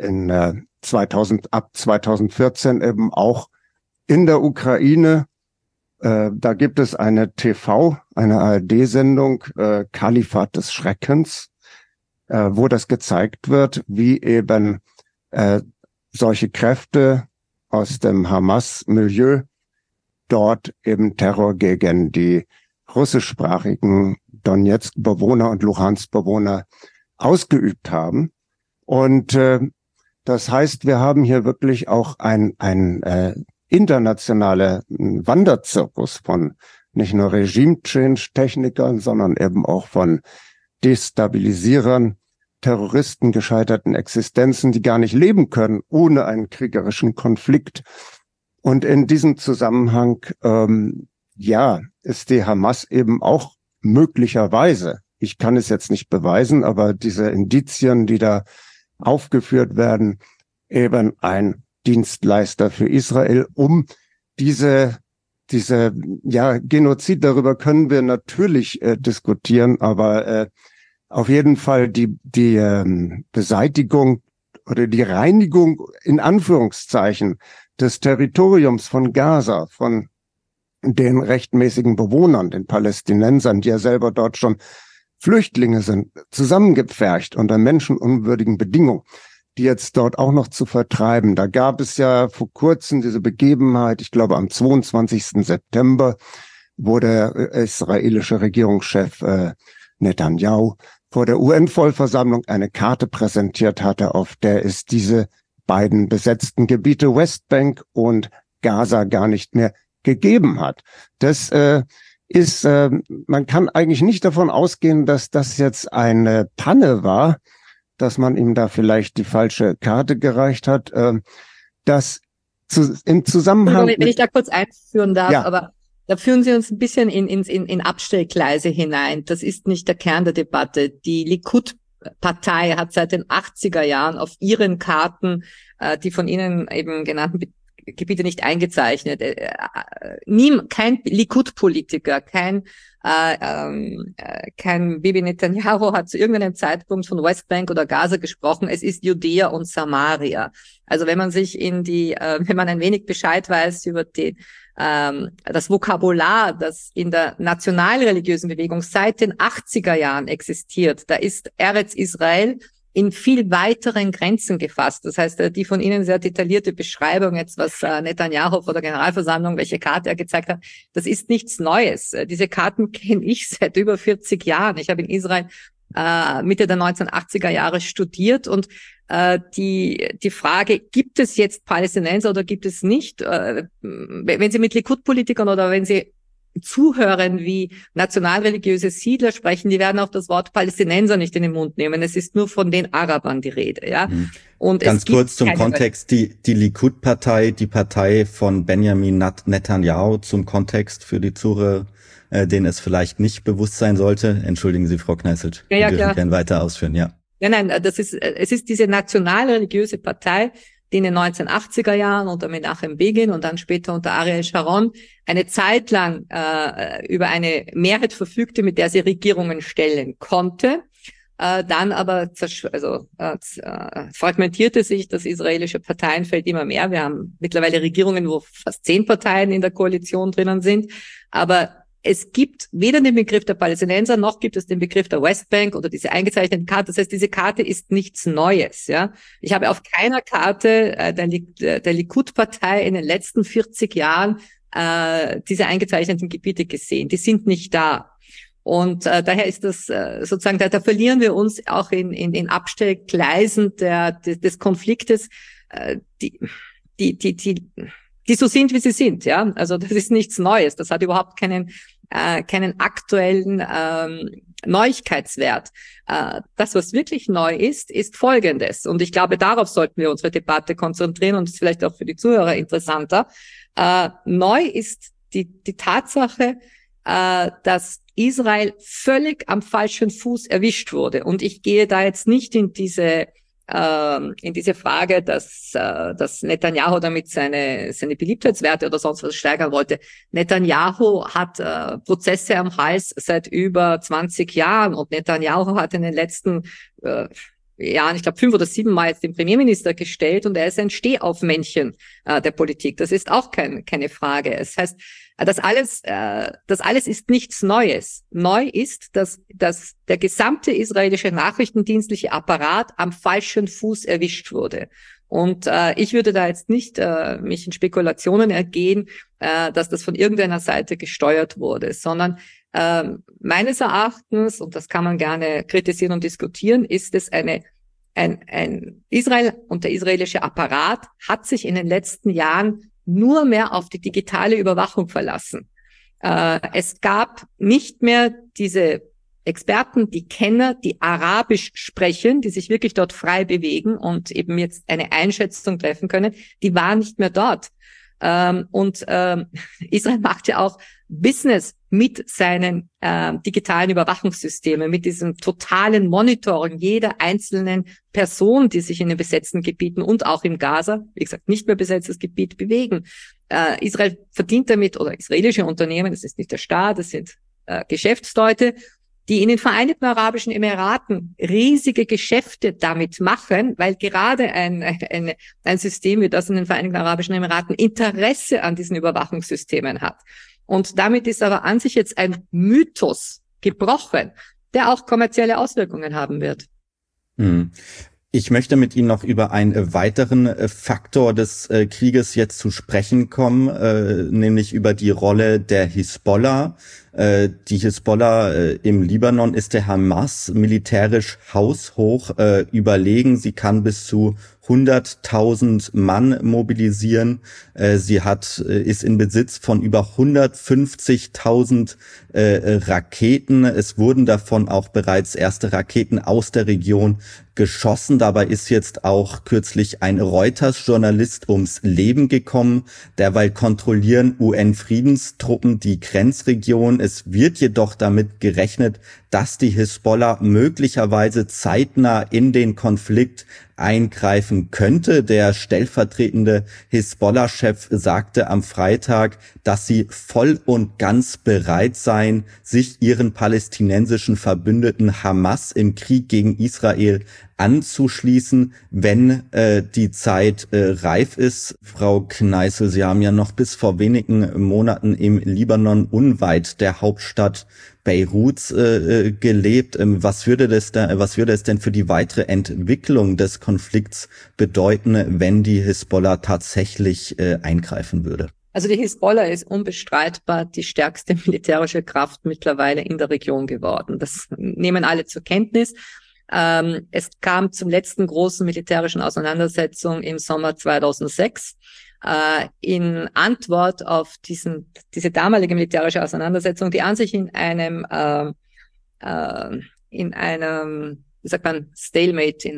2014 eben auch in der Ukraine. Da gibt es eine ARD-Sendung, Kalifat des Schreckens, wo das gezeigt wird, wie eben solche Kräfte aus dem Hamas-Milieu dort eben Terror gegen die russischsprachigen Donetsk-Bewohner und Luhansk-Bewohner ausgeübt haben. Und das heißt, wir haben hier wirklich auch ein internationaler Wanderzirkus von nicht nur Regime-Change-Technikern, sondern eben auch von Destabilisierern, Terroristen, gescheiterten Existenzen, die gar nicht leben können ohne einen kriegerischen Konflikt. Und in diesem Zusammenhang, ist die Hamas eben auch möglicherweise, ich kann es jetzt nicht beweisen, aber diese Indizien, die da aufgeführt werden, eben ein Dienstleister für Israel, um diese Genozid, darüber können wir natürlich diskutieren, aber auf jeden Fall die Beseitigung oder die Reinigung in Anführungszeichen des Territoriums von Gaza, von den rechtmäßigen Bewohnern, den Palästinensern, die ja selber dort schon Flüchtlinge sind, zusammengepfercht unter menschenunwürdigen Bedingungen, die jetzt dort auch noch zu vertreiben. Da gab es ja vor kurzem diese Begebenheit, ich glaube am 22. September, wo der israelische Regierungschef Netanyahu vor der UN-Vollversammlung eine Karte präsentiert hatte, auf der es diese beiden besetzten Gebiete Westbank und Gaza gar nicht mehr gegeben hat. Das man kann eigentlich nicht davon ausgehen, dass das jetzt eine Panne war, dass man ihm da vielleicht die falsche Karte gereicht hat. Das im Zusammenhang. Wenn ich da kurz einführen darf, ja. Aber da führen Sie uns ein bisschen in Abstellgleise hinein. Das ist nicht der Kern der Debatte. Die Likud-Partei hat seit den 80er Jahren auf ihren Karten die von Ihnen eben genannten Gebiete nicht eingezeichnet. Kein Likud-Politiker, kein Bibi Netanyahu hat zu irgendeinem Zeitpunkt von Westbank oder Gaza gesprochen. Es ist Judäa und Samaria. Also wenn man sich wenn man ein wenig Bescheid weiß über das Vokabular, das in der nationalreligiösen Bewegung seit den 80er Jahren existiert, da ist Eretz Israel in viel weiteren Grenzen gefasst. Das heißt, die von Ihnen sehr detaillierte Beschreibung jetzt, was Netanyahu vor der Generalversammlung, welche Karte er gezeigt hat, das ist nichts Neues. Diese Karten kenne ich seit über 40 Jahren. Ich habe in Israel Mitte der 1980er Jahre studiert und die Frage, gibt es jetzt Palästinenser oder gibt es nicht? Wenn Sie mit Likud-Politikern oder wenn Sie zuhören, wie nationalreligiöse Siedler sprechen, die werden auch das Wort Palästinenser nicht in den Mund nehmen. Es ist nur von den Arabern die Rede, ja. Und ganz kurz zum Kontext, die Likud-Partei, die Partei von Benjamin Netanyahu, zum Kontext für die Zuhörer, denen es vielleicht nicht bewusst sein sollte. Entschuldigen Sie, Frau Kneißelt. Ja, wir dürfen gerne weiter ausführen, ja. Nein, es ist diese nationalreligiöse Partei, die in den 1980er Jahren unter Menachem Begin und dann später unter Ariel Sharon eine Zeit lang über eine Mehrheit verfügte, mit der sie Regierungen stellen konnte. Dann aber fragmentierte sich das israelische Parteienfeld immer mehr. Wir haben mittlerweile Regierungen, wo fast 10 Parteien in der Koalition drinnen sind. Aber es gibt weder den Begriff der Palästinenser, noch gibt es den Begriff der Westbank oder diese eingezeichnete Karte. Das heißt, diese Karte ist nichts Neues, ja. Ich habe auf keiner Karte der Likud-Partei in den letzten 40 Jahren diese eingezeichneten Gebiete gesehen. Die sind nicht da. Und daher ist das sozusagen, da verlieren wir uns auch in Abstellgleisen des Konfliktes, die so sind, wie sie sind, ja. Also das ist nichts Neues. Das hat überhaupt keinen keinen aktuellen Neuigkeitswert. Das, was wirklich neu ist, ist Folgendes. Und ich glaube, darauf sollten wir unsere Debatte konzentrieren und ist vielleicht auch für die Zuhörer interessanter. Neu ist die Tatsache, dass Israel völlig am falschen Fuß erwischt wurde. Und ich gehe da jetzt nicht in diese Frage, dass Netanyahu damit seine Beliebtheitswerte oder sonst was steigern wollte. Netanyahu hat Prozesse am Hals seit über 20 Jahren und Netanyahu hat in den letzten Jahren, ich glaube 5 oder 7 Mal jetzt den Premierminister gestellt und er ist ein Stehaufmännchen der Politik. Das ist auch keine Frage. Es heißt, das alles ist nichts Neues. Neu ist, dass der gesamte israelische nachrichtendienstliche Apparat am falschen Fuß erwischt wurde. Und ich würde da jetzt nicht mich in Spekulationen ergehen, dass das von irgendeiner Seite gesteuert wurde, sondern meines Erachtens, und das kann man gerne kritisieren und diskutieren, ist es ein Israel und der israelische Apparat hat sich in den letzten Jahren nur mehr auf die digitale Überwachung verlassen. Es gab nicht mehr diese Experten, die Kenner, die Arabisch sprechen, die sich wirklich dort frei bewegen und eben jetzt eine Einschätzung treffen können, die waren nicht mehr dort. Israel macht ja auch Business mit seinen digitalen Überwachungssystemen, mit diesem totalen Monitoring jeder einzelnen Person, die sich in den besetzten Gebieten und auch im Gaza, wie gesagt, nicht mehr besetztes Gebiet bewegen. Israel verdient damit, oder israelische Unternehmen, das ist nicht der Staat, das sind Geschäftsleute, die in den Vereinigten Arabischen Emiraten riesige Geschäfte damit machen, weil gerade ein System wie das in den Vereinigten Arabischen Emiraten Interesse an diesen Überwachungssystemen hat. Und damit ist aber an sich jetzt ein Mythos gebrochen, der auch kommerzielle Auswirkungen haben wird. Ich möchte mit Ihnen noch über einen weiteren Faktor des Krieges jetzt zu sprechen kommen, nämlich über die Rolle der Hisbollah. Die Hisbollah im Libanon ist der Hamas militärisch haushoch überlegen. Sie kann bis zu 100.000 Mann mobilisieren. Sie ist in Besitz von über 150.000 Raketen. Es wurden davon auch bereits erste Raketen aus der Region geschossen. Dabei ist jetzt auch kürzlich ein Reuters-Journalist ums Leben gekommen. Derweil kontrollieren UN-Friedenstruppen die Grenzregion. Es wird jedoch damit gerechnet, dass die Hisbollah möglicherweise zeitnah in den Konflikt eingreifen könnte. Der stellvertretende Hisbollah-Chef sagte am Freitag, dass sie voll und ganz bereit seien, sich ihren palästinensischen Verbündeten Hamas im Krieg gegen Israel anzuschließen, wenn die Zeit reif ist. Frau Kneißl, Sie haben ja noch bis vor wenigen Monaten im Libanon unweit der Hauptstadt Beiruts gelebt. Was würde es denn für die weitere Entwicklung des Konflikts bedeuten, wenn die Hisbollah tatsächlich eingreifen würde? Also die Hisbollah ist unbestreitbar die stärkste militärische Kraft mittlerweile in der Region geworden. Das nehmen alle zur Kenntnis. Es kam zum letzten großen militärischen Auseinandersetzung im Sommer 2006. In Antwort auf diese damalige militärische Auseinandersetzung, die an sich in einem wie sagt man, Stalemate,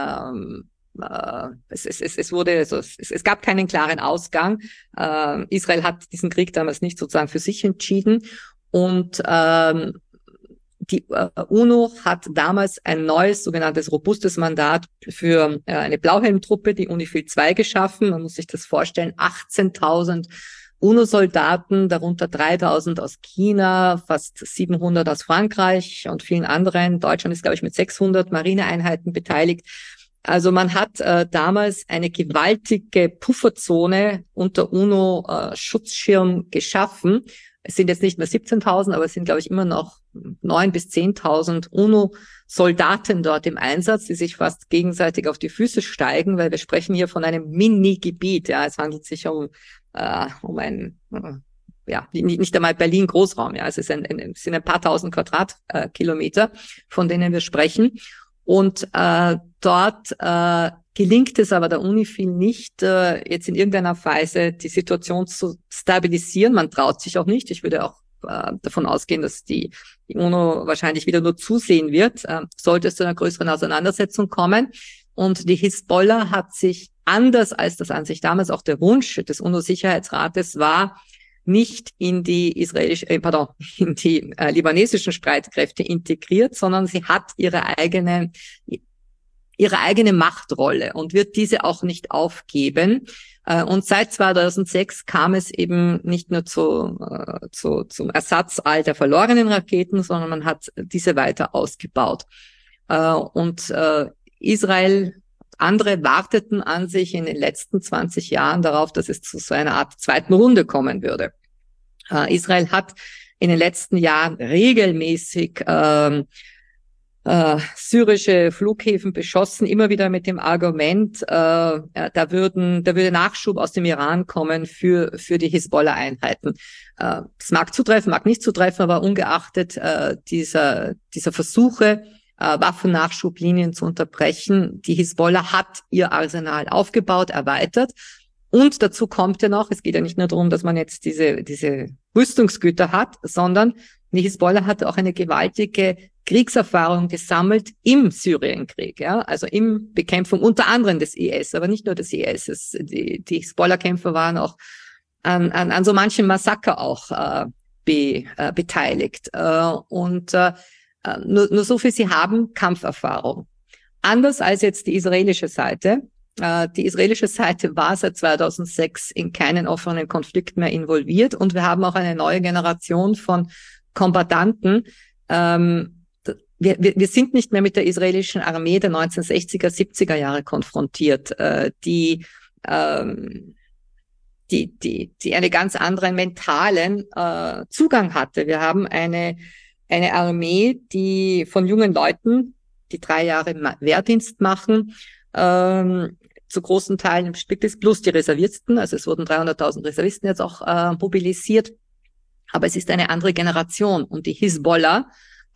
es gab keinen klaren Ausgang. Israel hat diesen Krieg damals nicht sozusagen für sich entschieden und die UNO hat damals ein neues, sogenanntes robustes Mandat für eine Blauhelmtruppe, die UNIFIL 2, geschaffen. Man muss sich das vorstellen, 18.000 UNO-Soldaten, darunter 3.000 aus China, fast 700 aus Frankreich und vielen anderen. Deutschland ist, glaube ich, mit 600 Marineeinheiten beteiligt. Also man hat damals eine gewaltige Pufferzone unter UNO-Schutzschirm geschaffen. Es sind jetzt nicht mehr 17.000, aber es sind, glaube ich, immer noch 9.000 bis 10.000 UNO-Soldaten dort im Einsatz, die sich fast gegenseitig auf die Füße steigen, weil wir sprechen hier von einem Mini-Gebiet. Ja, es handelt sich um ein, nicht einmal Berlin-Großraum. Ja, es sind ein paar tausend Quadratkilometer, von denen wir sprechen. Und dort gelingt es aber der UNIFIL nicht, jetzt in irgendeiner Weise die Situation zu stabilisieren. Man traut sich auch nicht. Ich würde auch davon ausgehen, dass die UNO wahrscheinlich wieder nur zusehen wird, sollte es zu einer größeren Auseinandersetzung kommen. Und die Hisbollah hat sich, anders als das an sich damals auch der Wunsch des UNO-Sicherheitsrates war, nicht in die libanesischen Streitkräfte integriert, sondern sie hat ihre eigene Machtrolle und wird diese auch nicht aufgeben. Und seit 2006 kam es eben nicht nur zum Ersatz all der verlorenen Raketen, sondern man hat diese weiter ausgebaut. Und Israel, andere warteten an sich in den letzten 20 Jahren darauf, dass es zu so einer Art zweiten Runde kommen würde. Israel hat in den letzten Jahren regelmäßig syrische Flughäfen beschossen, immer wieder mit dem Argument, da würde Nachschub aus dem Iran kommen für die Hisbollah-Einheiten. Es mag zutreffen, mag nicht zutreffen, aber ungeachtet dieser Versuche, Waffennachschublinien zu unterbrechen, die Hisbollah hat ihr Arsenal aufgebaut, erweitert. Und dazu kommt ja noch, es geht ja nicht nur darum, dass man jetzt diese Rüstungsgüter hat, sondern die Hisbollah hat auch eine gewaltige Kriegserfahrung gesammelt im Syrienkrieg, ja, also im Bekämpfung unter anderem des IS, aber nicht nur des IS. Die Hisbollah-Kämpfer waren auch an so manchen Massaker auch beteiligt. Nur so viel, sie haben Kampferfahrung. Anders als jetzt die israelische Seite. Die israelische Seite war seit 2006 in keinen offenen Konflikt mehr involviert und wir haben auch eine neue Generation von Kombattanten. Wir sind nicht mehr mit der israelischen Armee der 1960er, 70er Jahre konfrontiert, die einen ganz anderen mentalen Zugang hatte. Wir haben eine Armee, die von jungen Leuten, die 3 Jahre Wehrdienst machen, zu großen Teilen bestimmt ist, plus die Reservisten. Also es wurden 300.000 Reservisten jetzt auch mobilisiert. Aber es ist eine andere Generation. Und die Hisbollah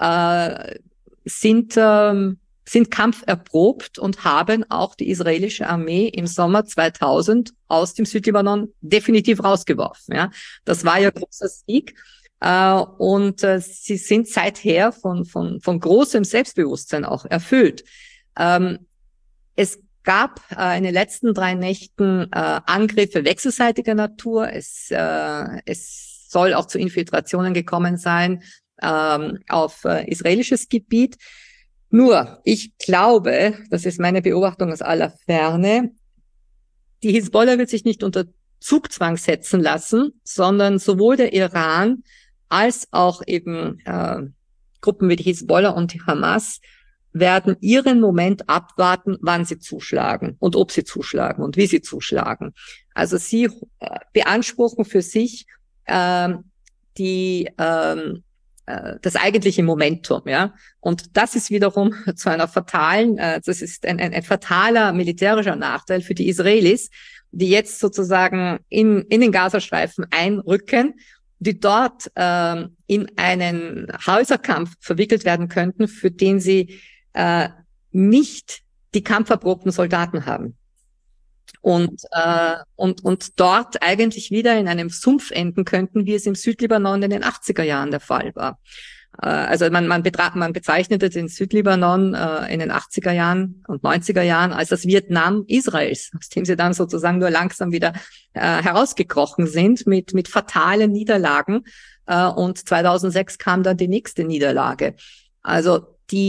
sind kampferprobt und haben auch die israelische Armee im Sommer 2000 aus dem Südlibanon definitiv rausgeworfen. Ja, das war ja großer Sieg. Und sie sind seither von großem Selbstbewusstsein auch erfüllt. Es gab in den letzten 3 Nächten Angriffe wechselseitiger Natur. Es soll auch zu Infiltrationen gekommen sein auf israelisches Gebiet. Nur, ich glaube, das ist meine Beobachtung aus aller Ferne, die Hisbollah wird sich nicht unter Zugzwang setzen lassen, sondern sowohl der Iran als auch eben Gruppen wie die Hisbollah und die Hamas werden ihren Moment abwarten, wann sie zuschlagen und ob sie zuschlagen und wie sie zuschlagen. Also sie beanspruchen für sich das eigentliche Momentum, ja. Und das ist wiederum zu einer das ist ein fataler militärischer Nachteil für die Israelis, die jetzt sozusagen in den Gazastreifen einrücken, die dort in einen Häuserkampf verwickelt werden könnten, für den sie nicht die kampferprobten Soldaten haben. Und dort eigentlich wieder in einem Sumpf enden könnten, wie es im Südlibanon in den 80er Jahren der Fall war. Also man bezeichnete den Südlibanon in den 80er Jahren und 90er Jahren als das Vietnam Israels, aus dem sie dann sozusagen nur langsam wieder herausgekrochen sind mit fatalen Niederlagen. Und 2006 kam dann die nächste Niederlage. Also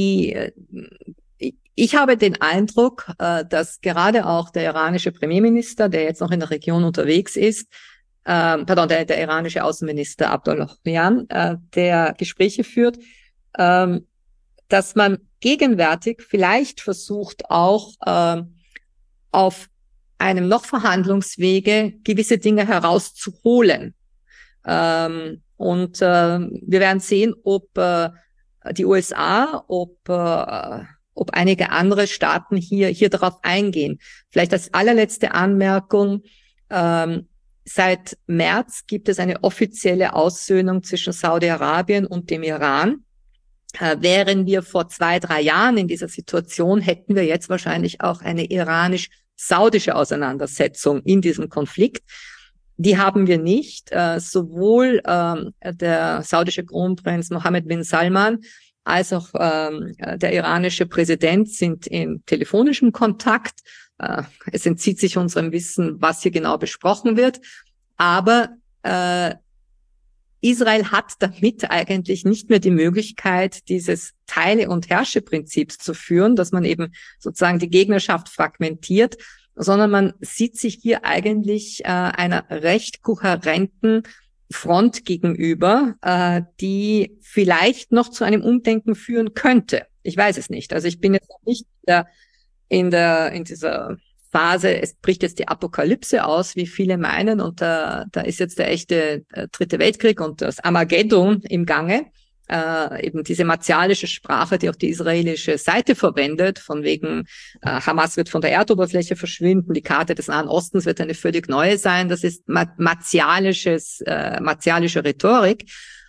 ich habe den Eindruck, dass gerade auch der iranische Premierminister, der jetzt noch in der Region unterwegs ist, der iranische Außenminister Abdollahian, der Gespräche führt, dass man gegenwärtig vielleicht versucht, auch auf einem noch Verhandlungswege gewisse Dinge herauszuholen. Und wir werden sehen, ob die USA, ob einige andere Staaten hier darauf eingehen. Vielleicht als allerletzte Anmerkung, seit März gibt es eine offizielle Aussöhnung zwischen Saudi-Arabien und dem Iran. Wären wir vor 2-3 Jahren in dieser Situation, hätten wir jetzt wahrscheinlich auch eine iranisch-saudische Auseinandersetzung in diesem Konflikt. Die haben wir nicht. Sowohl der saudische Kronprinz Mohammed bin Salman als auch der iranische Präsident sind in telefonischem Kontakt. Es entzieht sich unserem Wissen, was hier genau besprochen wird. Aber Israel hat damit eigentlich nicht mehr die Möglichkeit, dieses Teile- und Herrsche-Prinzips zu führen, dass man eben sozusagen die Gegnerschaft fragmentiert, sondern man sieht sich hier eigentlich einer recht kohärenten Front gegenüber, die vielleicht noch zu einem Umdenken führen könnte. Ich weiß es nicht. Also ich bin jetzt noch nicht in dieser Phase, es bricht jetzt die Apokalypse aus, wie viele meinen, und da ist jetzt der echte Dritte Weltkrieg und das Armageddon im Gange. Eben diese martialische Sprache, die auch die israelische Seite verwendet, von wegen Hamas wird von der Erdoberfläche verschwinden, die Karte des Nahen Ostens wird eine völlig neue sein. Das ist martialische Rhetorik.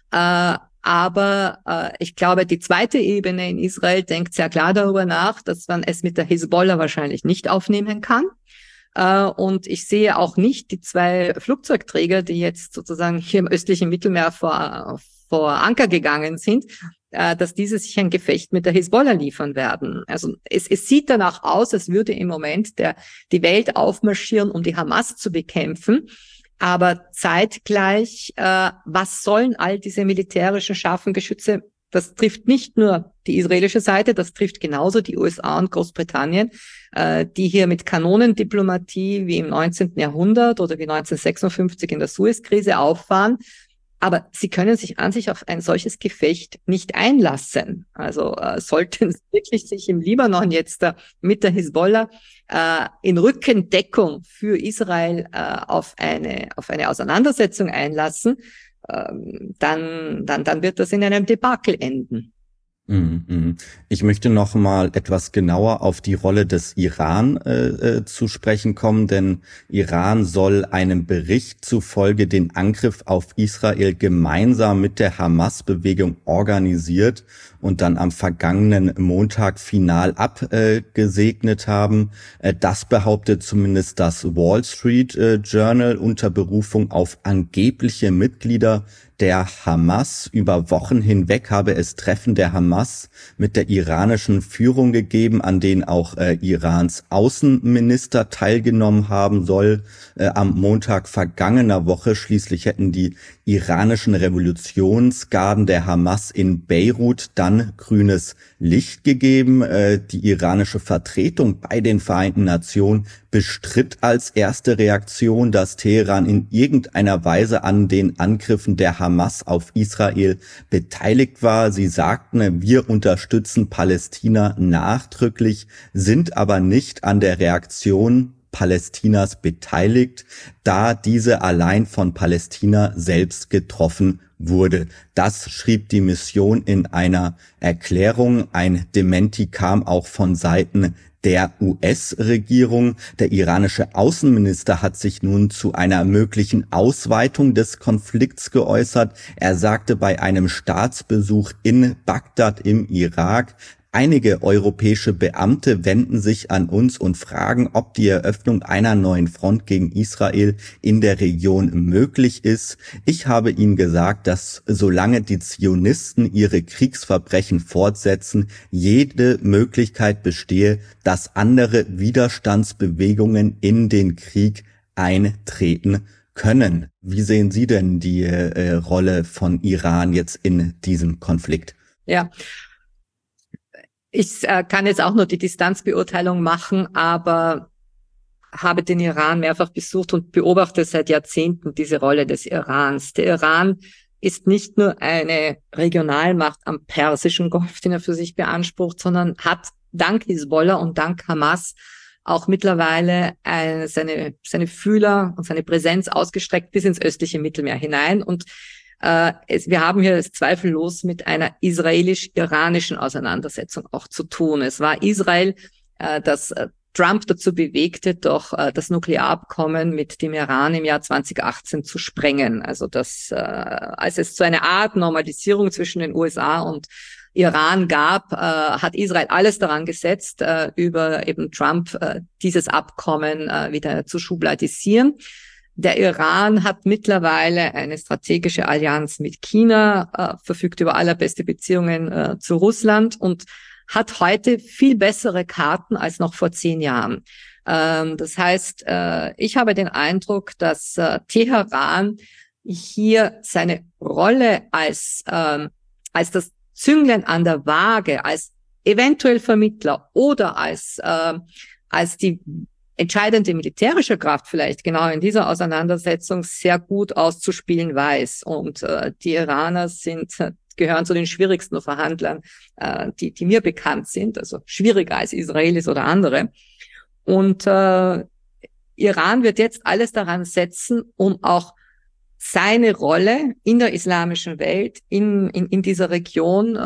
Aber ich glaube, die zweite Ebene in Israel denkt sehr klar darüber nach, dass man es mit der Hisbollah wahrscheinlich nicht aufnehmen kann. Und ich sehe auch nicht die 2 Flugzeugträger, die jetzt sozusagen hier im östlichen Mittelmeer vor Anker gegangen sind, dass diese sich ein Gefecht mit der Hisbollah liefern werden. Also es sieht danach aus, als würde im Moment die Welt aufmarschieren, um die Hamas zu bekämpfen. Aber zeitgleich, was sollen all diese militärischen scharfen Geschütze? Das trifft nicht nur die israelische Seite, das trifft genauso die USA und Großbritannien, die hier mit Kanonendiplomatie wie im 19. Jahrhundert oder wie 1956 in der Suezkrise auffahren. Aber sie können sich an sich auf ein solches Gefecht nicht einlassen. Also sollten sie wirklich sich im Libanon jetzt mit der Hisbollah in Rückendeckung für Israel auf eine Auseinandersetzung einlassen, dann wird das in einem Debakel enden. Ich möchte noch mal etwas genauer auf die Rolle des Iran zu sprechen kommen, denn Iran soll einem Bericht zufolge den Angriff auf Israel gemeinsam mit der Hamas-Bewegung organisiert und dann am vergangenen Montag final abgesegnet haben. Das behauptet zumindest das Wall Street Journal unter Berufung auf angebliche Mitglieder der Hamas. Über Wochen hinweg habe es Treffen der Hamas mit der iranischen Führung gegeben, an denen auch Irans Außenminister teilgenommen haben soll. Am Montag vergangener Woche schließlich hätten die iranischen Revolutionsgarden der Hamas in Beirut dann grünes Licht gegeben. Die iranische Vertretung bei den Vereinten Nationen bestritt als erste Reaktion, dass Teheran in irgendeiner Weise an den Angriffen der Hamas auf Israel beteiligt war. Sie sagten, wir unterstützen Palästina nachdrücklich, sind aber nicht an der Reaktion Palästinas beteiligt, da diese allein von Palästina selbst getroffen wurde. Das schrieb die Mission in einer Erklärung. Ein Dementi kam auch von Seiten der US-Regierung. Der iranische Außenminister hat sich nun zu einer möglichen Ausweitung des Konflikts geäußert. Er sagte bei einem Staatsbesuch in Bagdad im Irak: Einige europäische Beamte wenden sich an uns und fragen, ob die Eröffnung einer neuen Front gegen Israel in der Region möglich ist. Ich habe ihnen gesagt, dass solange die Zionisten ihre Kriegsverbrechen fortsetzen, jede Möglichkeit bestehe, dass andere Widerstandsbewegungen in den Krieg eintreten können. Wie sehen Sie denn die Rolle von Iran jetzt in diesem Konflikt? Ja. Ich kann jetzt auch nur die Distanzbeurteilung machen, aber habe den Iran mehrfach besucht und beobachte seit Jahrzehnten diese Rolle des Irans. Der Iran ist nicht nur eine Regionalmacht am Persischen Golf, den er für sich beansprucht, sondern hat dank Hisbollah und dank Hamas auch mittlerweile seine Fühler und seine Präsenz ausgestreckt bis ins östliche Mittelmeer hinein. Und wir haben hier es zweifellos mit einer israelisch-iranischen Auseinandersetzung auch zu tun. Es war Israel, das Trump dazu bewegte, doch das Nuklearabkommen mit dem Iran im Jahr 2018 zu sprengen. Also als es zu einer Art Normalisierung zwischen den USA und Iran gab, hat Israel alles daran gesetzt, über eben Trump dieses Abkommen wieder zu schubladisieren. Der Iran hat mittlerweile eine strategische Allianz mit China, verfügt über allerbeste Beziehungen zu Russland und hat heute viel bessere Karten als noch vor 10 Jahren. Das heißt, ich habe den Eindruck, dass Teheran hier seine Rolle als das Zünglein an der Waage, als eventuell Vermittler oder als die entscheidende militärische Kraft vielleicht genau in dieser Auseinandersetzung sehr gut auszuspielen weiß. Und die Iraner gehören zu den schwierigsten Verhandlern, die mir bekannt sind, also schwieriger als Israelis oder andere. Und Iran wird jetzt alles daran setzen, um auch seine Rolle in der islamischen Welt, in dieser Region,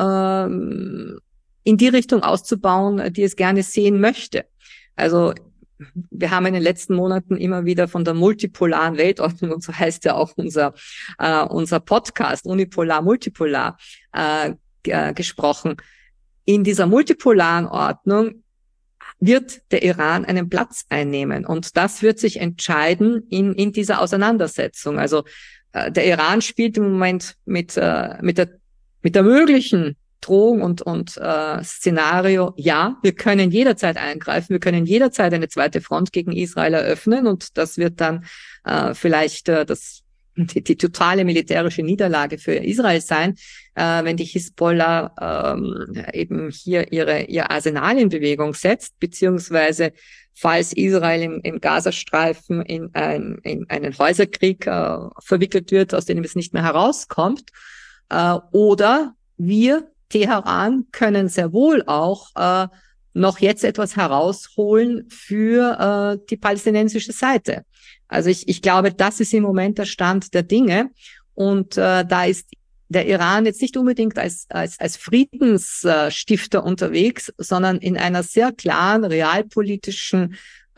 in die Richtung auszubauen, die es gerne sehen möchte. Also wir haben in den letzten Monaten immer wieder von der multipolaren Weltordnung, und so heißt ja auch unser Podcast, Unipolar, Multipolar, gesprochen. In dieser multipolaren Ordnung wird der Iran einen Platz einnehmen. Und das wird sich entscheiden in dieser Auseinandersetzung. Also der Iran spielt im Moment mit der möglichen Drohung und Szenario, ja, wir können jederzeit eingreifen, wir können jederzeit eine zweite Front gegen Israel eröffnen und das wird dann vielleicht die totale militärische Niederlage für Israel sein, wenn die Hisbollah eben hier ihr Arsenal in Bewegung setzt, beziehungsweise falls Israel im Gazastreifen in einen Häuserkrieg verwickelt wird, aus dem es nicht mehr herauskommt, oder wir Teheran können sehr wohl auch noch jetzt etwas herausholen für die palästinensische Seite. Also ich glaube, das ist im Moment der Stand der Dinge. Und da ist der Iran jetzt nicht unbedingt als Friedensstifter unterwegs, sondern in einer sehr klaren realpolitischen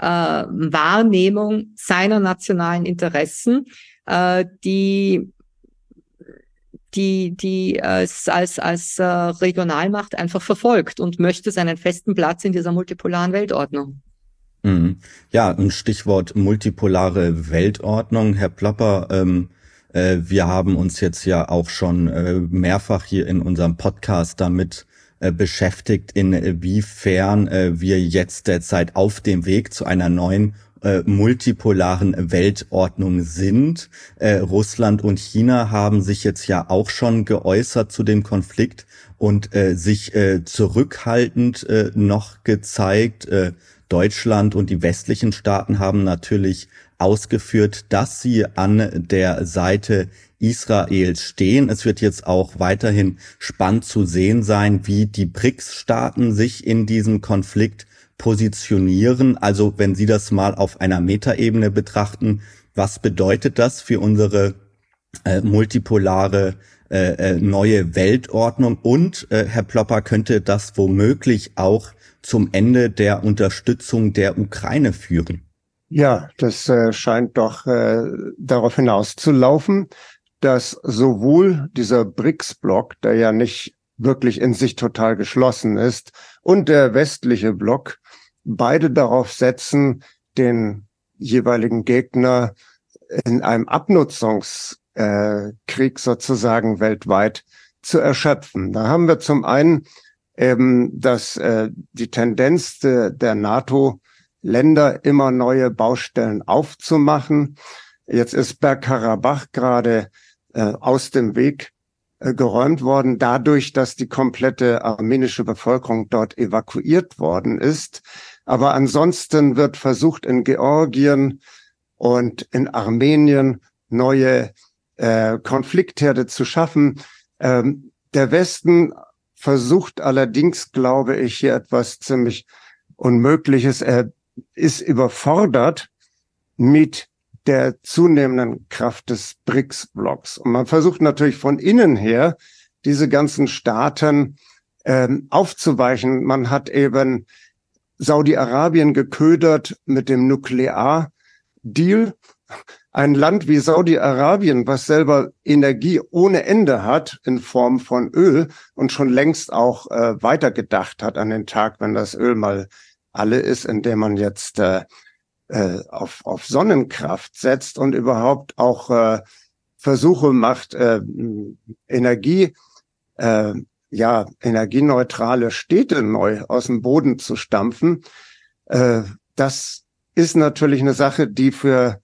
Wahrnehmung seiner nationalen Interessen, die als Regionalmacht einfach verfolgt und möchte seinen festen Platz in dieser multipolaren Weltordnung. Ja, ein Stichwort multipolare Weltordnung. Herr Plopper, wir haben uns jetzt ja auch schon mehrfach hier in unserem Podcast damit beschäftigt, inwiefern wir jetzt derzeit auf dem Weg zu einer neuen multipolaren Weltordnung sind. Russland und China haben sich jetzt ja auch schon geäußert zu dem Konflikt und sich zurückhaltend noch gezeigt. Deutschland und die westlichen Staaten haben natürlich ausgeführt, dass sie an der Seite Israels stehen. Es wird jetzt auch weiterhin spannend zu sehen sein, wie die BRICS-Staaten sich in diesem Konflikt positionieren. Also wenn Sie das mal auf einer Metaebene betrachten, was bedeutet das für unsere multipolare neue Weltordnung? Und Herr Plopper, könnte das womöglich auch zum Ende der Unterstützung der Ukraine führen? Ja, das scheint doch darauf hinauszulaufen, dass sowohl dieser BRICS-Block, der ja nicht wirklich in sich total geschlossen ist, und der westliche Block beide darauf setzen, den jeweiligen Gegner in einem Abnutzungskrieg sozusagen weltweit zu erschöpfen. Da haben wir zum einen dass die Tendenz der NATO-Länder immer neue Baustellen aufzumachen. Jetzt ist Bergkarabach gerade aus dem Weg geräumt worden, dadurch, dass die komplette armenische Bevölkerung dort evakuiert worden ist. Aber ansonsten wird versucht, in Georgien und in Armenien neue Konfliktherde zu schaffen. Der Westen versucht allerdings, glaube ich, hier etwas ziemlich Unmögliches. Er ist überfordert mit der zunehmenden Kraft des BRICS-Blocks. Und man versucht natürlich von innen her, diese ganzen Staaten aufzuweichen. Man hat eben Saudi-Arabien geködert mit dem Nukleardeal. Ein Land wie Saudi-Arabien, was selber Energie ohne Ende hat in Form von Öl und schon längst auch weitergedacht hat an den Tag, wenn das Öl mal alle ist, indem man jetzt auf Sonnenkraft setzt und überhaupt auch Versuche macht, energieneutrale Städte neu aus dem Boden zu stampfen. Das ist natürlich eine Sache, die für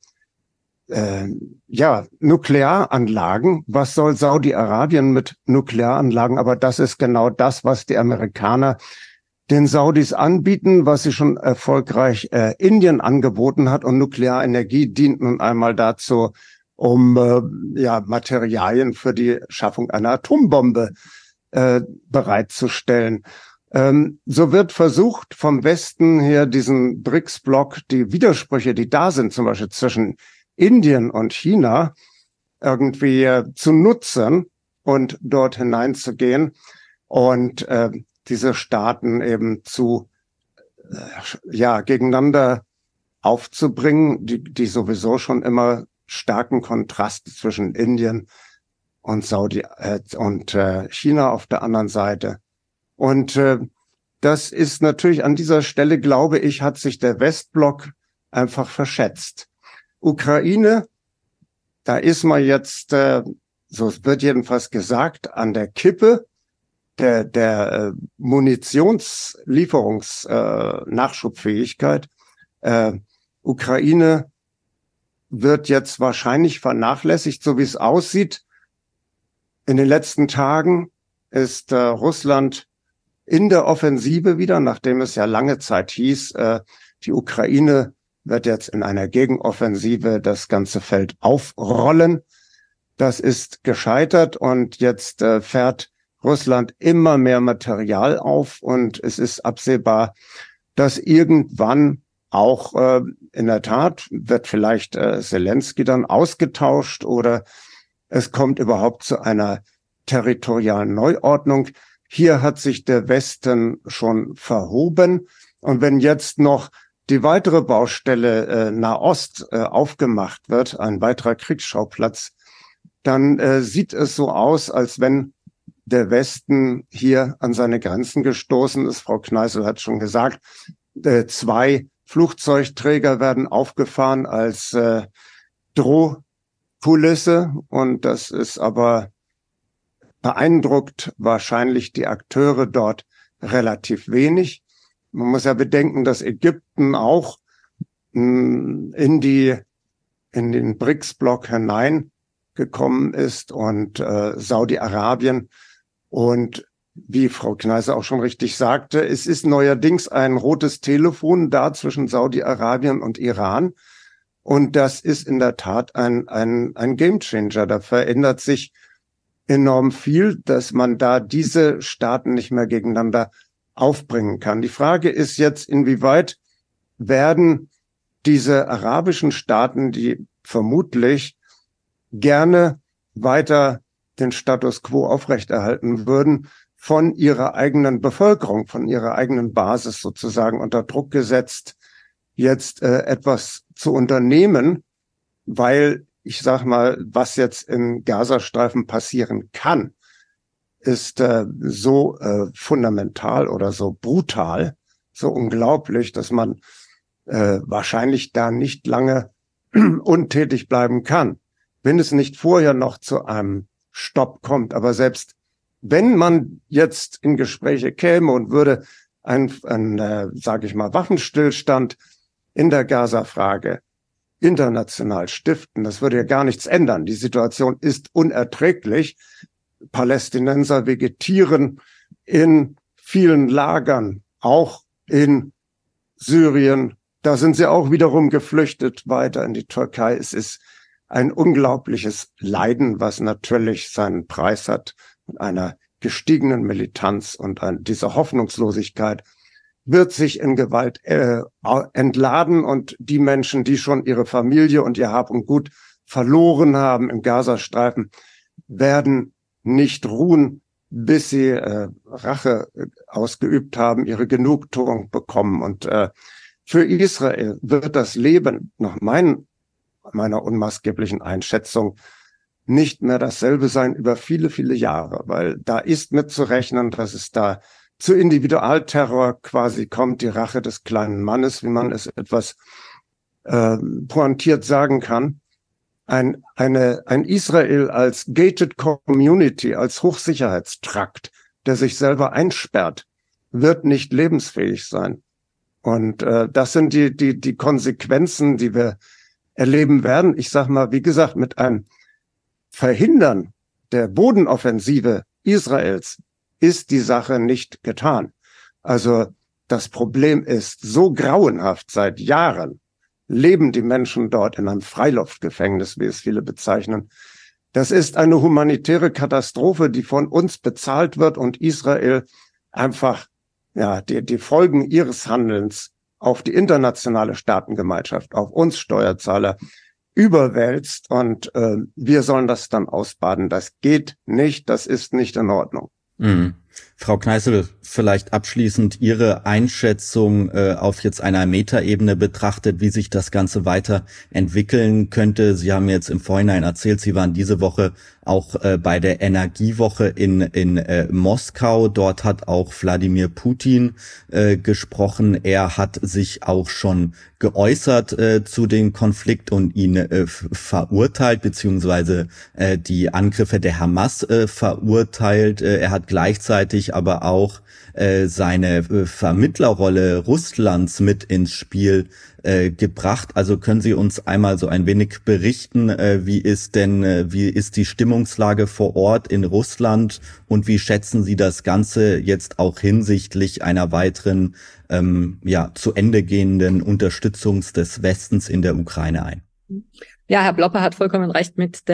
Nuklearanlagen, was soll Saudi-Arabien mit Nuklearanlagen? Aber das ist genau das, was die Amerikaner den Saudis anbieten, was sie schon erfolgreich Indien angeboten hat. Und Nuklearenergie dient nun einmal dazu, um Materialien für die Schaffung einer Atombombe bereitzustellen. So wird versucht, vom Westen her diesen BRICS-Block, die Widersprüche, die da sind, zum Beispiel zwischen Indien und China, irgendwie zu nutzen und dort hineinzugehen und diese Staaten eben zu gegeneinander aufzubringen, die sowieso schon immer starken Kontrast zwischen Indien und China auf der anderen Seite. Und das ist natürlich an dieser Stelle, glaube ich, hat sich der Westblock einfach verschätzt. Ukraine, da ist man jetzt, so wird jedenfalls gesagt, an der Kippe der Munitionslieferungsnachschubfähigkeit. Ukraine wird jetzt wahrscheinlich vernachlässigt, so wie es aussieht. In den letzten Tagen ist Russland in der Offensive wieder, nachdem es ja lange Zeit hieß, die Ukraine wird jetzt in einer Gegenoffensive das ganze Feld aufrollen. Das ist gescheitert und jetzt fährt Russland immer mehr Material auf und es ist absehbar, dass irgendwann auch in der Tat wird vielleicht Zelensky dann ausgetauscht oder es kommt überhaupt zu einer territorialen Neuordnung. Hier hat sich der Westen schon verhoben. Und wenn jetzt noch die weitere Baustelle Nahost aufgemacht wird, ein weiterer Kriegsschauplatz, dann sieht es so aus, als wenn der Westen hier an seine Grenzen gestoßen ist. Frau Kneißl hat schon gesagt, 2 Flugzeugträger werden aufgefahren als Drohkulisse und das ist aber beeindruckt wahrscheinlich die Akteure dort relativ wenig. Man muss ja bedenken, dass Ägypten auch in den BRICS-Block hineingekommen ist und Saudi-Arabien. Und wie Frau Kneißl auch schon richtig sagte, es ist neuerdings ein rotes Telefon da zwischen Saudi-Arabien und Iran. Und das ist in der Tat ein Gamechanger. Da verändert sich enorm viel, dass man da diese Staaten nicht mehr gegeneinander aufbringen kann. Die Frage ist jetzt, inwieweit werden diese arabischen Staaten, die vermutlich gerne weiter den Status quo aufrechterhalten würden, von ihrer eigenen Bevölkerung, von ihrer eigenen Basis sozusagen unter Druck gesetzt, jetzt etwas zu unternehmen, weil ich sag mal, was jetzt im Gazastreifen passieren kann, ist so fundamental oder so brutal, so unglaublich, dass man wahrscheinlich da nicht lange untätig bleiben kann, wenn es nicht vorher noch zu einem Stopp kommt. Aber selbst wenn man jetzt in Gespräche käme und würde sage ich mal, Waffenstillstand in der Gaza-Frage international stiften, das würde ja gar nichts ändern. Die Situation ist unerträglich. Palästinenser vegetieren in vielen Lagern, auch in Syrien. Da sind sie auch wiederum geflüchtet weiter in die Türkei. Es ist ein unglaubliches Leiden, was natürlich seinen Preis hat mit einer gestiegenen Militanz und dieser Hoffnungslosigkeit wird sich in Gewalt entladen und die Menschen, die schon ihre Familie und ihr Hab und Gut verloren haben im Gazastreifen, werden nicht ruhen, bis sie Rache ausgeübt haben, ihre Genugtuung bekommen. Und für Israel wird das Leben nach meiner unmaßgeblichen Einschätzung nicht mehr dasselbe sein über viele, viele Jahre, weil da ist mitzurechnen, dass es da zu Individualterror quasi kommt, die Rache des kleinen Mannes, wie man es etwas pointiert sagen kann, ein Israel als gated community, als Hochsicherheitstrakt, der sich selber einsperrt, wird nicht lebensfähig sein. Und das sind die Konsequenzen, die wir erleben werden. Ich sag mal, wie gesagt, mit einem Verhindern der Bodenoffensive Israels ist die Sache nicht getan. Also das Problem ist so grauenhaft. Seit Jahren leben die Menschen dort in einem Freiluftgefängnis, wie es viele bezeichnen. Das ist eine humanitäre Katastrophe, die von uns bezahlt wird und Israel einfach die Folgen ihres Handelns auf die internationale Staatengemeinschaft, auf uns Steuerzahler überwälzt und wir sollen das dann ausbaden. Das geht nicht, das ist nicht in Ordnung. Mhm. Frau Kneißl, vielleicht abschließend Ihre Einschätzung auf jetzt einer Metaebene betrachtet, wie sich das Ganze weiterentwickeln könnte. Sie haben jetzt im Vorhinein erzählt, Sie waren diese Woche auch bei der Energiewoche in Moskau. Dort hat auch Wladimir Putin gesprochen. Er hat sich auch schon geäußert zu dem Konflikt und ihn verurteilt, beziehungsweise die Angriffe der Hamas verurteilt. Er hat gleichzeitig aber auch seine Vermittlerrolle Russlands mit ins Spiel gebracht. Also können Sie uns einmal so ein wenig berichten, wie ist die Stimmungslage vor Ort in Russland und wie schätzen Sie das Ganze jetzt auch hinsichtlich einer weiteren zu Ende gehenden Unterstützung des Westens in der Ukraine ein? Ja, Herr Blopper hat vollkommen recht mit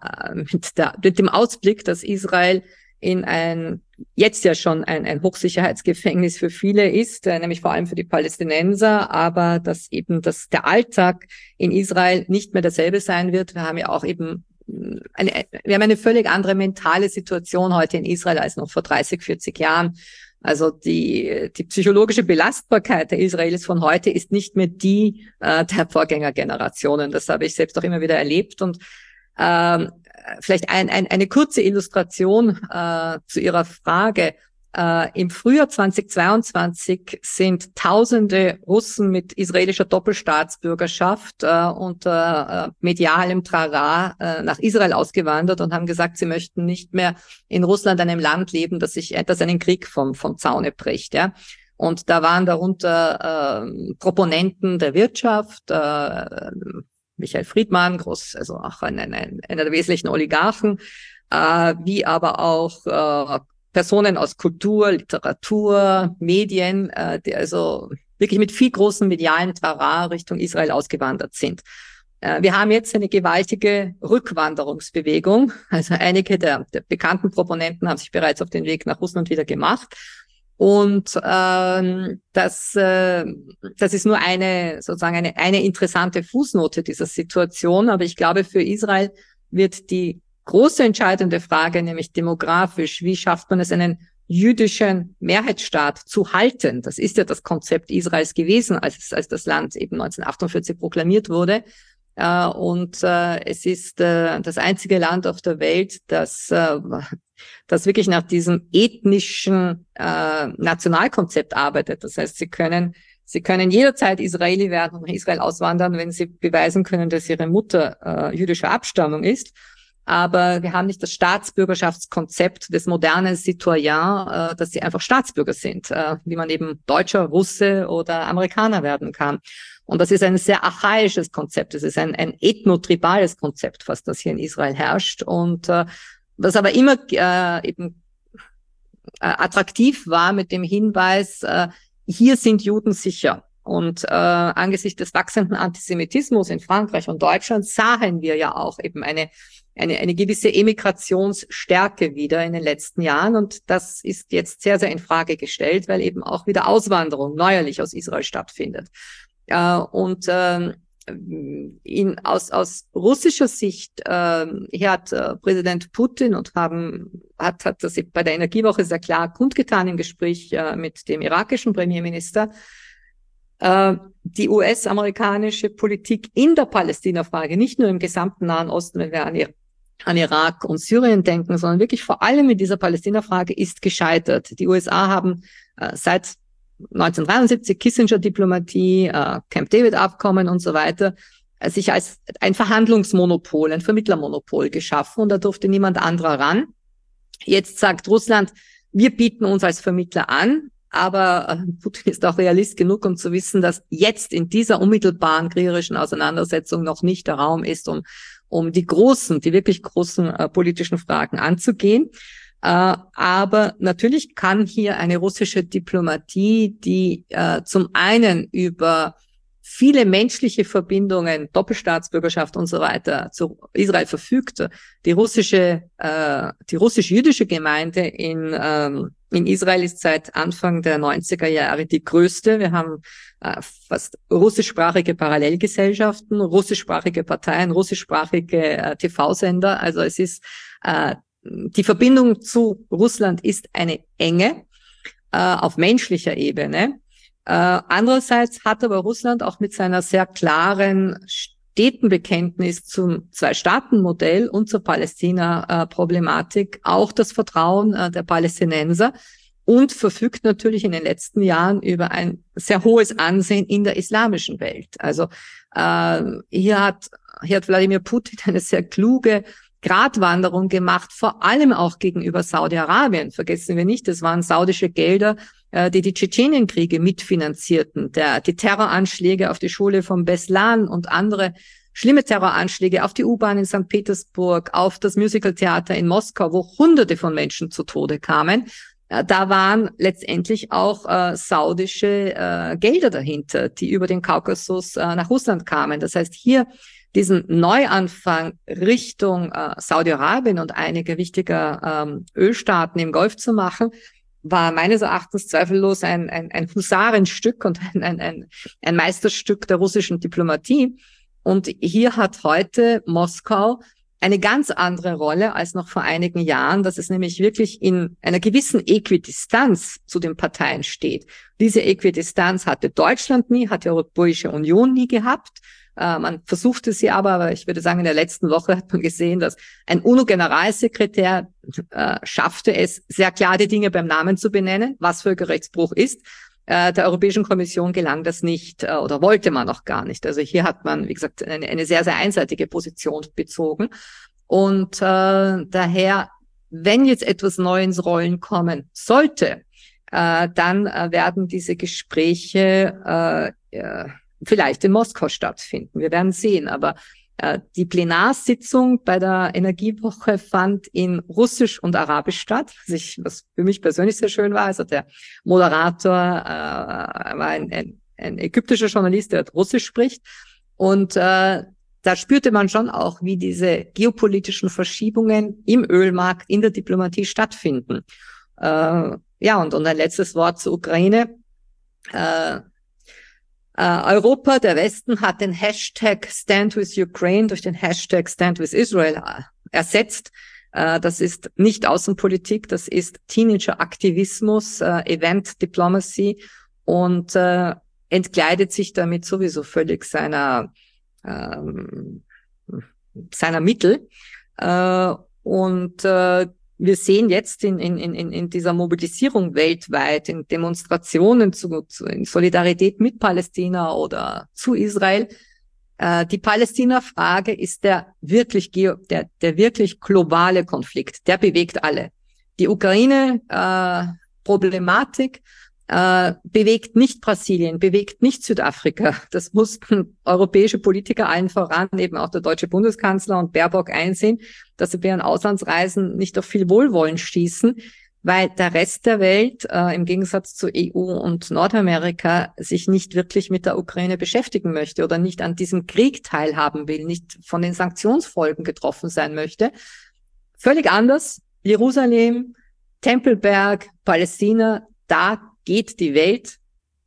dem Ausblick, dass Israel in jetzt ja schon ein Hochsicherheitsgefängnis für viele ist, nämlich vor allem für die Palästinenser, aber dass eben der Alltag in Israel nicht mehr derselbe sein wird. Wir haben ja auch eben eine völlig andere mentale Situation heute in Israel als noch vor 30, 40 Jahren. Also die psychologische Belastbarkeit der Israelis von heute ist nicht mehr die der Vorgängergenerationen. Das habe ich selbst auch immer wieder erlebt und vielleicht eine kurze Illustration zu Ihrer Frage. Im Frühjahr 2022 sind Tausende Russen mit israelischer Doppelstaatsbürgerschaft unter medialem Trara nach Israel ausgewandert und haben gesagt, sie möchten nicht mehr in Russland, einem Land leben, das einen Krieg vom Zaune bricht. Ja. Und da waren darunter Proponenten der Wirtschaft, Michael Friedmann, also auch einer der wesentlichen Oligarchen, wie aber auch Personen aus Kultur, Literatur, Medien, die also wirklich mit viel großem medialen Trara Richtung Israel ausgewandert sind. Wir haben jetzt eine gewaltige Rückwanderungsbewegung. Also einige der bekannten Proponenten haben sich bereits auf den Weg nach Russland wieder gemacht. Und das ist nur eine interessante Fußnote dieser Situation. Aber ich glaube, für Israel wird die große entscheidende Frage, nämlich demografisch, wie schafft man es, einen jüdischen Mehrheitsstaat zu halten? Das ist ja das Konzept Israels gewesen, als das Land eben 1948 proklamiert wurde. Es ist das einzige Land auf der Welt, das wirklich nach diesem ethnischen Nationalkonzept arbeitet. Das heißt, Sie können jederzeit Israeli werden und nach Israel auswandern, wenn Sie beweisen können, dass Ihre Mutter jüdischer Abstammung ist. Aber wir haben nicht das Staatsbürgerschaftskonzept des modernen Citoyen, dass sie einfach Staatsbürger sind, wie man eben Deutscher, Russe oder Amerikaner werden kann. Und das ist ein sehr archaisches Konzept. Es ist ein ethnotribales Konzept, was das hier in Israel herrscht. Und was aber immer eben attraktiv war mit dem Hinweis, hier sind Juden sicher. Und angesichts des wachsenden Antisemitismus in Frankreich und Deutschland sahen wir ja auch eben eine gewisse Emigrationsstärke wieder in den letzten Jahren. Und das ist jetzt sehr, sehr in Frage gestellt, weil eben auch wieder Auswanderung neuerlich aus Israel stattfindet. Aus russischer Sicht hier hat Präsident Putin hat das bei der Energiewoche sehr klar kundgetan im Gespräch mit dem irakischen Premierminister. Die US-amerikanische Politik in der Palästina-Frage, nicht nur im gesamten Nahen Osten, wenn wir an Irak und Syrien denken, sondern wirklich vor allem in dieser Palästina-Frage ist gescheitert. Die USA haben seit 1973 Kissinger-Diplomatie, Camp David-Abkommen und so weiter, sich als ein Verhandlungsmonopol, ein Vermittlermonopol geschaffen und da durfte niemand anderer ran. Jetzt sagt Russland, wir bieten uns als Vermittler an, aber Putin ist auch Realist genug, um zu wissen, dass jetzt in dieser unmittelbaren kriegerischen Auseinandersetzung noch nicht der Raum ist, um die wirklich großen politischen Fragen anzugehen. Aber natürlich kann hier eine russische Diplomatie, die zum einen über viele menschliche Verbindungen, Doppelstaatsbürgerschaft und so weiter zu Israel verfügt. Die russisch-jüdische Gemeinde in Israel ist seit Anfang der 90er Jahre die größte. Wir haben fast russischsprachige Parallelgesellschaften, russischsprachige Parteien, russischsprachige TV-Sender. Also es ist die Verbindung zu Russland ist eine enge auf menschlicher Ebene. Andererseits hat aber Russland auch mit seiner sehr klaren Staatenbekenntnis zum Zwei-Staaten-Modell und zur Palästina-Problematik auch das Vertrauen der Palästinenser und verfügt natürlich in den letzten Jahren über ein sehr hohes Ansehen in der islamischen Welt. Also hier hat Wladimir Putin eine sehr kluge Gratwanderung gemacht, vor allem auch gegenüber Saudi-Arabien. Vergessen wir nicht, es waren saudische Gelder, die Tschetschenienkriege mitfinanzierten, die Terroranschläge auf die Schule von Beslan und andere schlimme Terroranschläge auf die U-Bahn in St. Petersburg, auf das Musicaltheater in Moskau, wo Hunderte von Menschen zu Tode kamen. Da waren letztendlich auch saudische Gelder dahinter, die über den Kaukasus nach Russland kamen. Das heißt, hier diesen Neuanfang Richtung Saudi-Arabien und einige wichtiger Ölstaaten im Golf zu machen, war meines Erachtens zweifellos ein Husarenstück und ein Meisterstück der russischen Diplomatie. Und hier hat heute Moskau eine ganz andere Rolle als noch vor einigen Jahren, dass es nämlich wirklich in einer gewissen Äquidistanz zu den Parteien steht. Diese Äquidistanz hatte Deutschland nie, hat die Europäische Union nie gehabt. Man versuchte sie aber ich würde sagen, in der letzten Woche hat man gesehen, dass ein UNO-Generalsekretär schaffte es, sehr klar die Dinge beim Namen zu benennen, was Völkerrechtsbruch ist. Der Europäischen Kommission gelang das nicht oder wollte man auch gar nicht. Also hier hat man, wie gesagt, eine sehr, sehr einseitige Position bezogen. Und daher, wenn jetzt etwas neu ins Rollen kommen sollte, dann werden diese Gespräche vielleicht in Moskau stattfinden. Wir werden sehen, aber die Plenarsitzung bei der Energiewoche fand in Russisch und Arabisch statt, was für mich persönlich sehr schön war. Also der Moderator war ein ägyptischer Journalist, der Russisch spricht. Und da spürte man schon auch, wie diese geopolitischen Verschiebungen im Ölmarkt, in der Diplomatie stattfinden. Und ein letztes Wort zur Ukraine. Europa, der Westen, hat den Hashtag Stand with Ukraine durch den Hashtag Stand with Israel ersetzt. Das ist nicht Außenpolitik, das ist Teenager-Aktivismus, Event Diplomacy und entkleidet sich damit sowieso völlig seiner Mittel. Wir sehen jetzt in dieser Mobilisierung weltweit, in Demonstrationen in Solidarität mit Palästina oder zu Israel, die Palästina-Frage ist der wirklich globale Konflikt, der bewegt alle. Die Ukraine-Problematik bewegt nicht Brasilien, bewegt nicht Südafrika. Das mussten europäische Politiker allen voran, eben auch der deutsche Bundeskanzler und Baerbock einsehen, dass sie bei ihren Auslandsreisen nicht auf viel Wohlwollen stießen, weil der Rest der Welt im Gegensatz zu EU und Nordamerika sich nicht wirklich mit der Ukraine beschäftigen möchte oder nicht an diesem Krieg teilhaben will, nicht von den Sanktionsfolgen getroffen sein möchte. Völlig anders. Jerusalem, Tempelberg, Palästina, da geht die Welt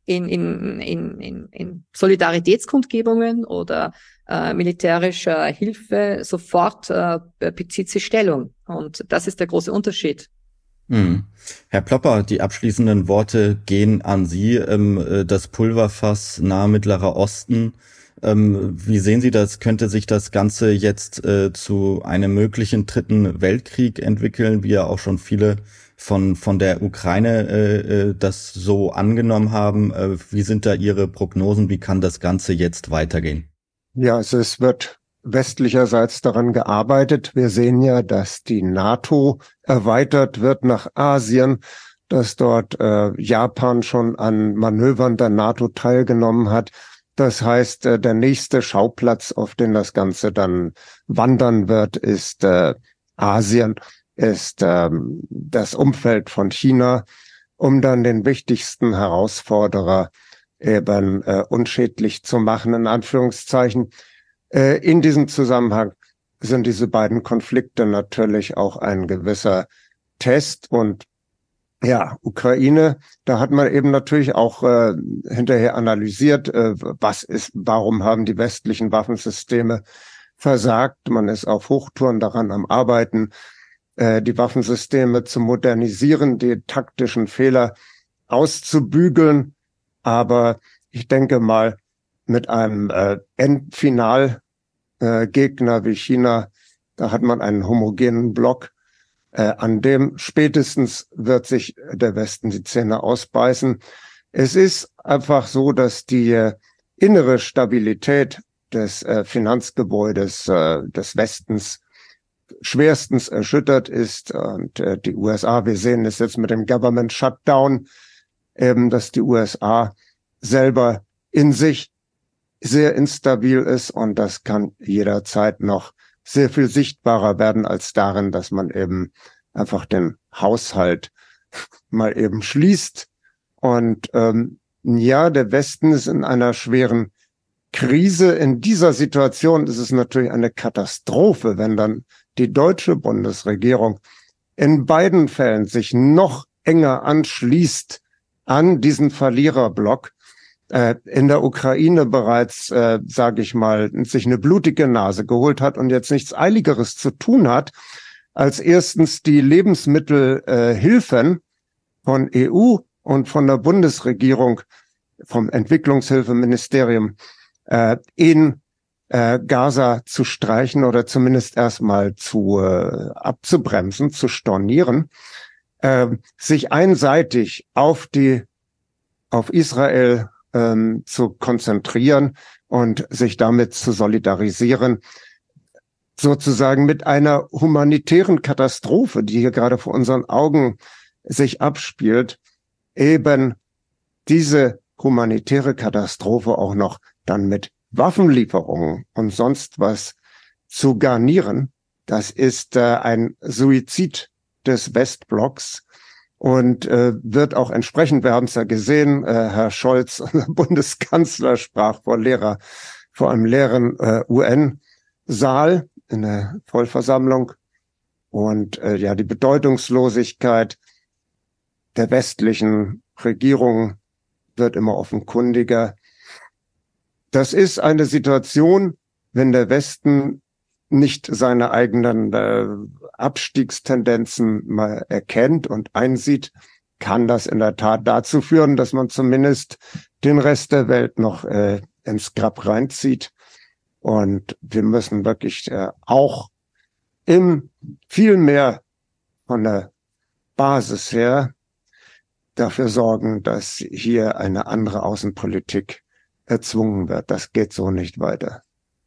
in Solidaritätskundgebungen oder militärischer Hilfe sofort bezieht sie Stellung. Und das ist der große Unterschied. Herr Plopper, die abschließenden Worte gehen an Sie. Das Pulverfass nahe Mittlerer Osten. Wie sehen Sie das? Könnte sich das Ganze jetzt zu einem möglichen dritten Weltkrieg entwickeln, wie ja auch schon viele von der Ukraine das so angenommen haben. Wie sind da Ihre Prognosen? Wie kann das Ganze jetzt weitergehen? Ja, also es wird westlicherseits daran gearbeitet. Wir sehen ja, dass die NATO erweitert wird nach Asien, dass dort Japan schon an Manövern der NATO teilgenommen hat. Das heißt, der nächste Schauplatz, auf den das Ganze dann wandern wird, ist Asien, ist das Umfeld von China, um dann den wichtigsten Herausforderer eben unschädlich zu machen, in Anführungszeichen. In diesem Zusammenhang sind diese beiden Konflikte natürlich auch ein gewisser Test. Und ja, Ukraine, da hat man eben natürlich auch hinterher analysiert, warum haben die westlichen Waffensysteme versagt. Man ist auf Hochtouren daran am Arbeiten, die Waffensysteme zu modernisieren, die taktischen Fehler auszubügeln. Aber ich denke mal, mit einem Endfinalgegner wie China, da hat man einen homogenen Block, an dem spätestens wird sich der Westen die Zähne ausbeißen. Es ist einfach so, dass die innere Stabilität des Finanzgebäudes des Westens schwerstens erschüttert ist. Und die USA, wir sehen es jetzt mit dem Government Shutdown, dass die USA selber in sich sehr instabil ist, und das kann jederzeit noch sehr viel sichtbarer werden als darin, dass man eben einfach den Haushalt mal eben schließt. Und ja, der Westen ist in einer schweren Krise. In dieser Situation ist es natürlich eine Katastrophe, wenn dann die deutsche Bundesregierung in beiden Fällen sich noch enger anschließt an diesen Verliererblock, in der Ukraine bereits, sage ich mal, sich eine blutige Nase geholt hat und jetzt nichts Eiligeres zu tun hat, als erstens die Lebensmittelhilfen von EU und von der Bundesregierung, vom Entwicklungshilfeministerium in Gaza zu streichen oder zumindest erstmal abzubremsen, zu stornieren, sich einseitig auf Israel zu konzentrieren und sich damit zu solidarisieren, sozusagen mit einer humanitären Katastrophe, die hier gerade vor unseren Augen sich abspielt, eben diese humanitäre Katastrophe auch noch dann mit Waffenlieferungen und sonst was zu garnieren. Das ist ein Suizid des Westblocks. Und wird auch entsprechend, wir haben es ja gesehen, Herr Scholz, unser Bundeskanzler, sprach vor einem leeren UN-Saal in der Vollversammlung. Und ja, die Bedeutungslosigkeit der westlichen Regierung wird immer offenkundiger. Das ist eine Situation, wenn der Westen nicht seine eigenen Abstiegstendenzen mal erkennt und einsieht, kann das in der Tat dazu führen, dass man zumindest den Rest der Welt noch ins Grab reinzieht. Und wir müssen wirklich auch viel mehr von der Basis her dafür sorgen, dass hier eine andere Außenpolitik erzwungen wird. Das geht so nicht weiter.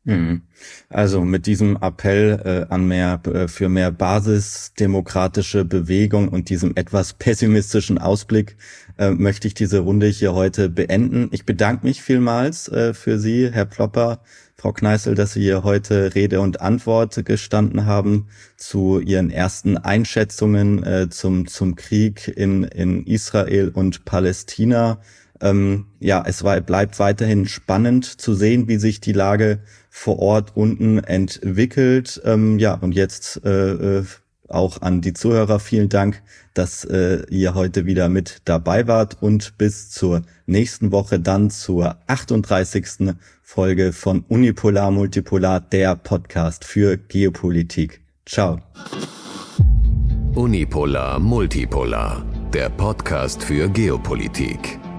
Also mit diesem Appell für mehr basisdemokratische Bewegung und diesem etwas pessimistischen Ausblick möchte ich diese Runde hier heute beenden. Ich bedanke mich vielmals für Sie, Herr Plopper, Frau Kneißl, dass Sie hier heute Rede und Antwort gestanden haben zu Ihren ersten Einschätzungen zum Krieg in Israel und Palästina. Ja, bleibt weiterhin spannend zu sehen, wie sich die Lage vor Ort unten entwickelt. Ja, und jetzt auch an die Zuhörer vielen Dank, dass ihr heute wieder mit dabei wart, und bis zur nächsten Woche dann zur 38. Folge von Unipolar Multipolar, der Podcast für Geopolitik. Ciao. Unipolar Multipolar, der Podcast für Geopolitik.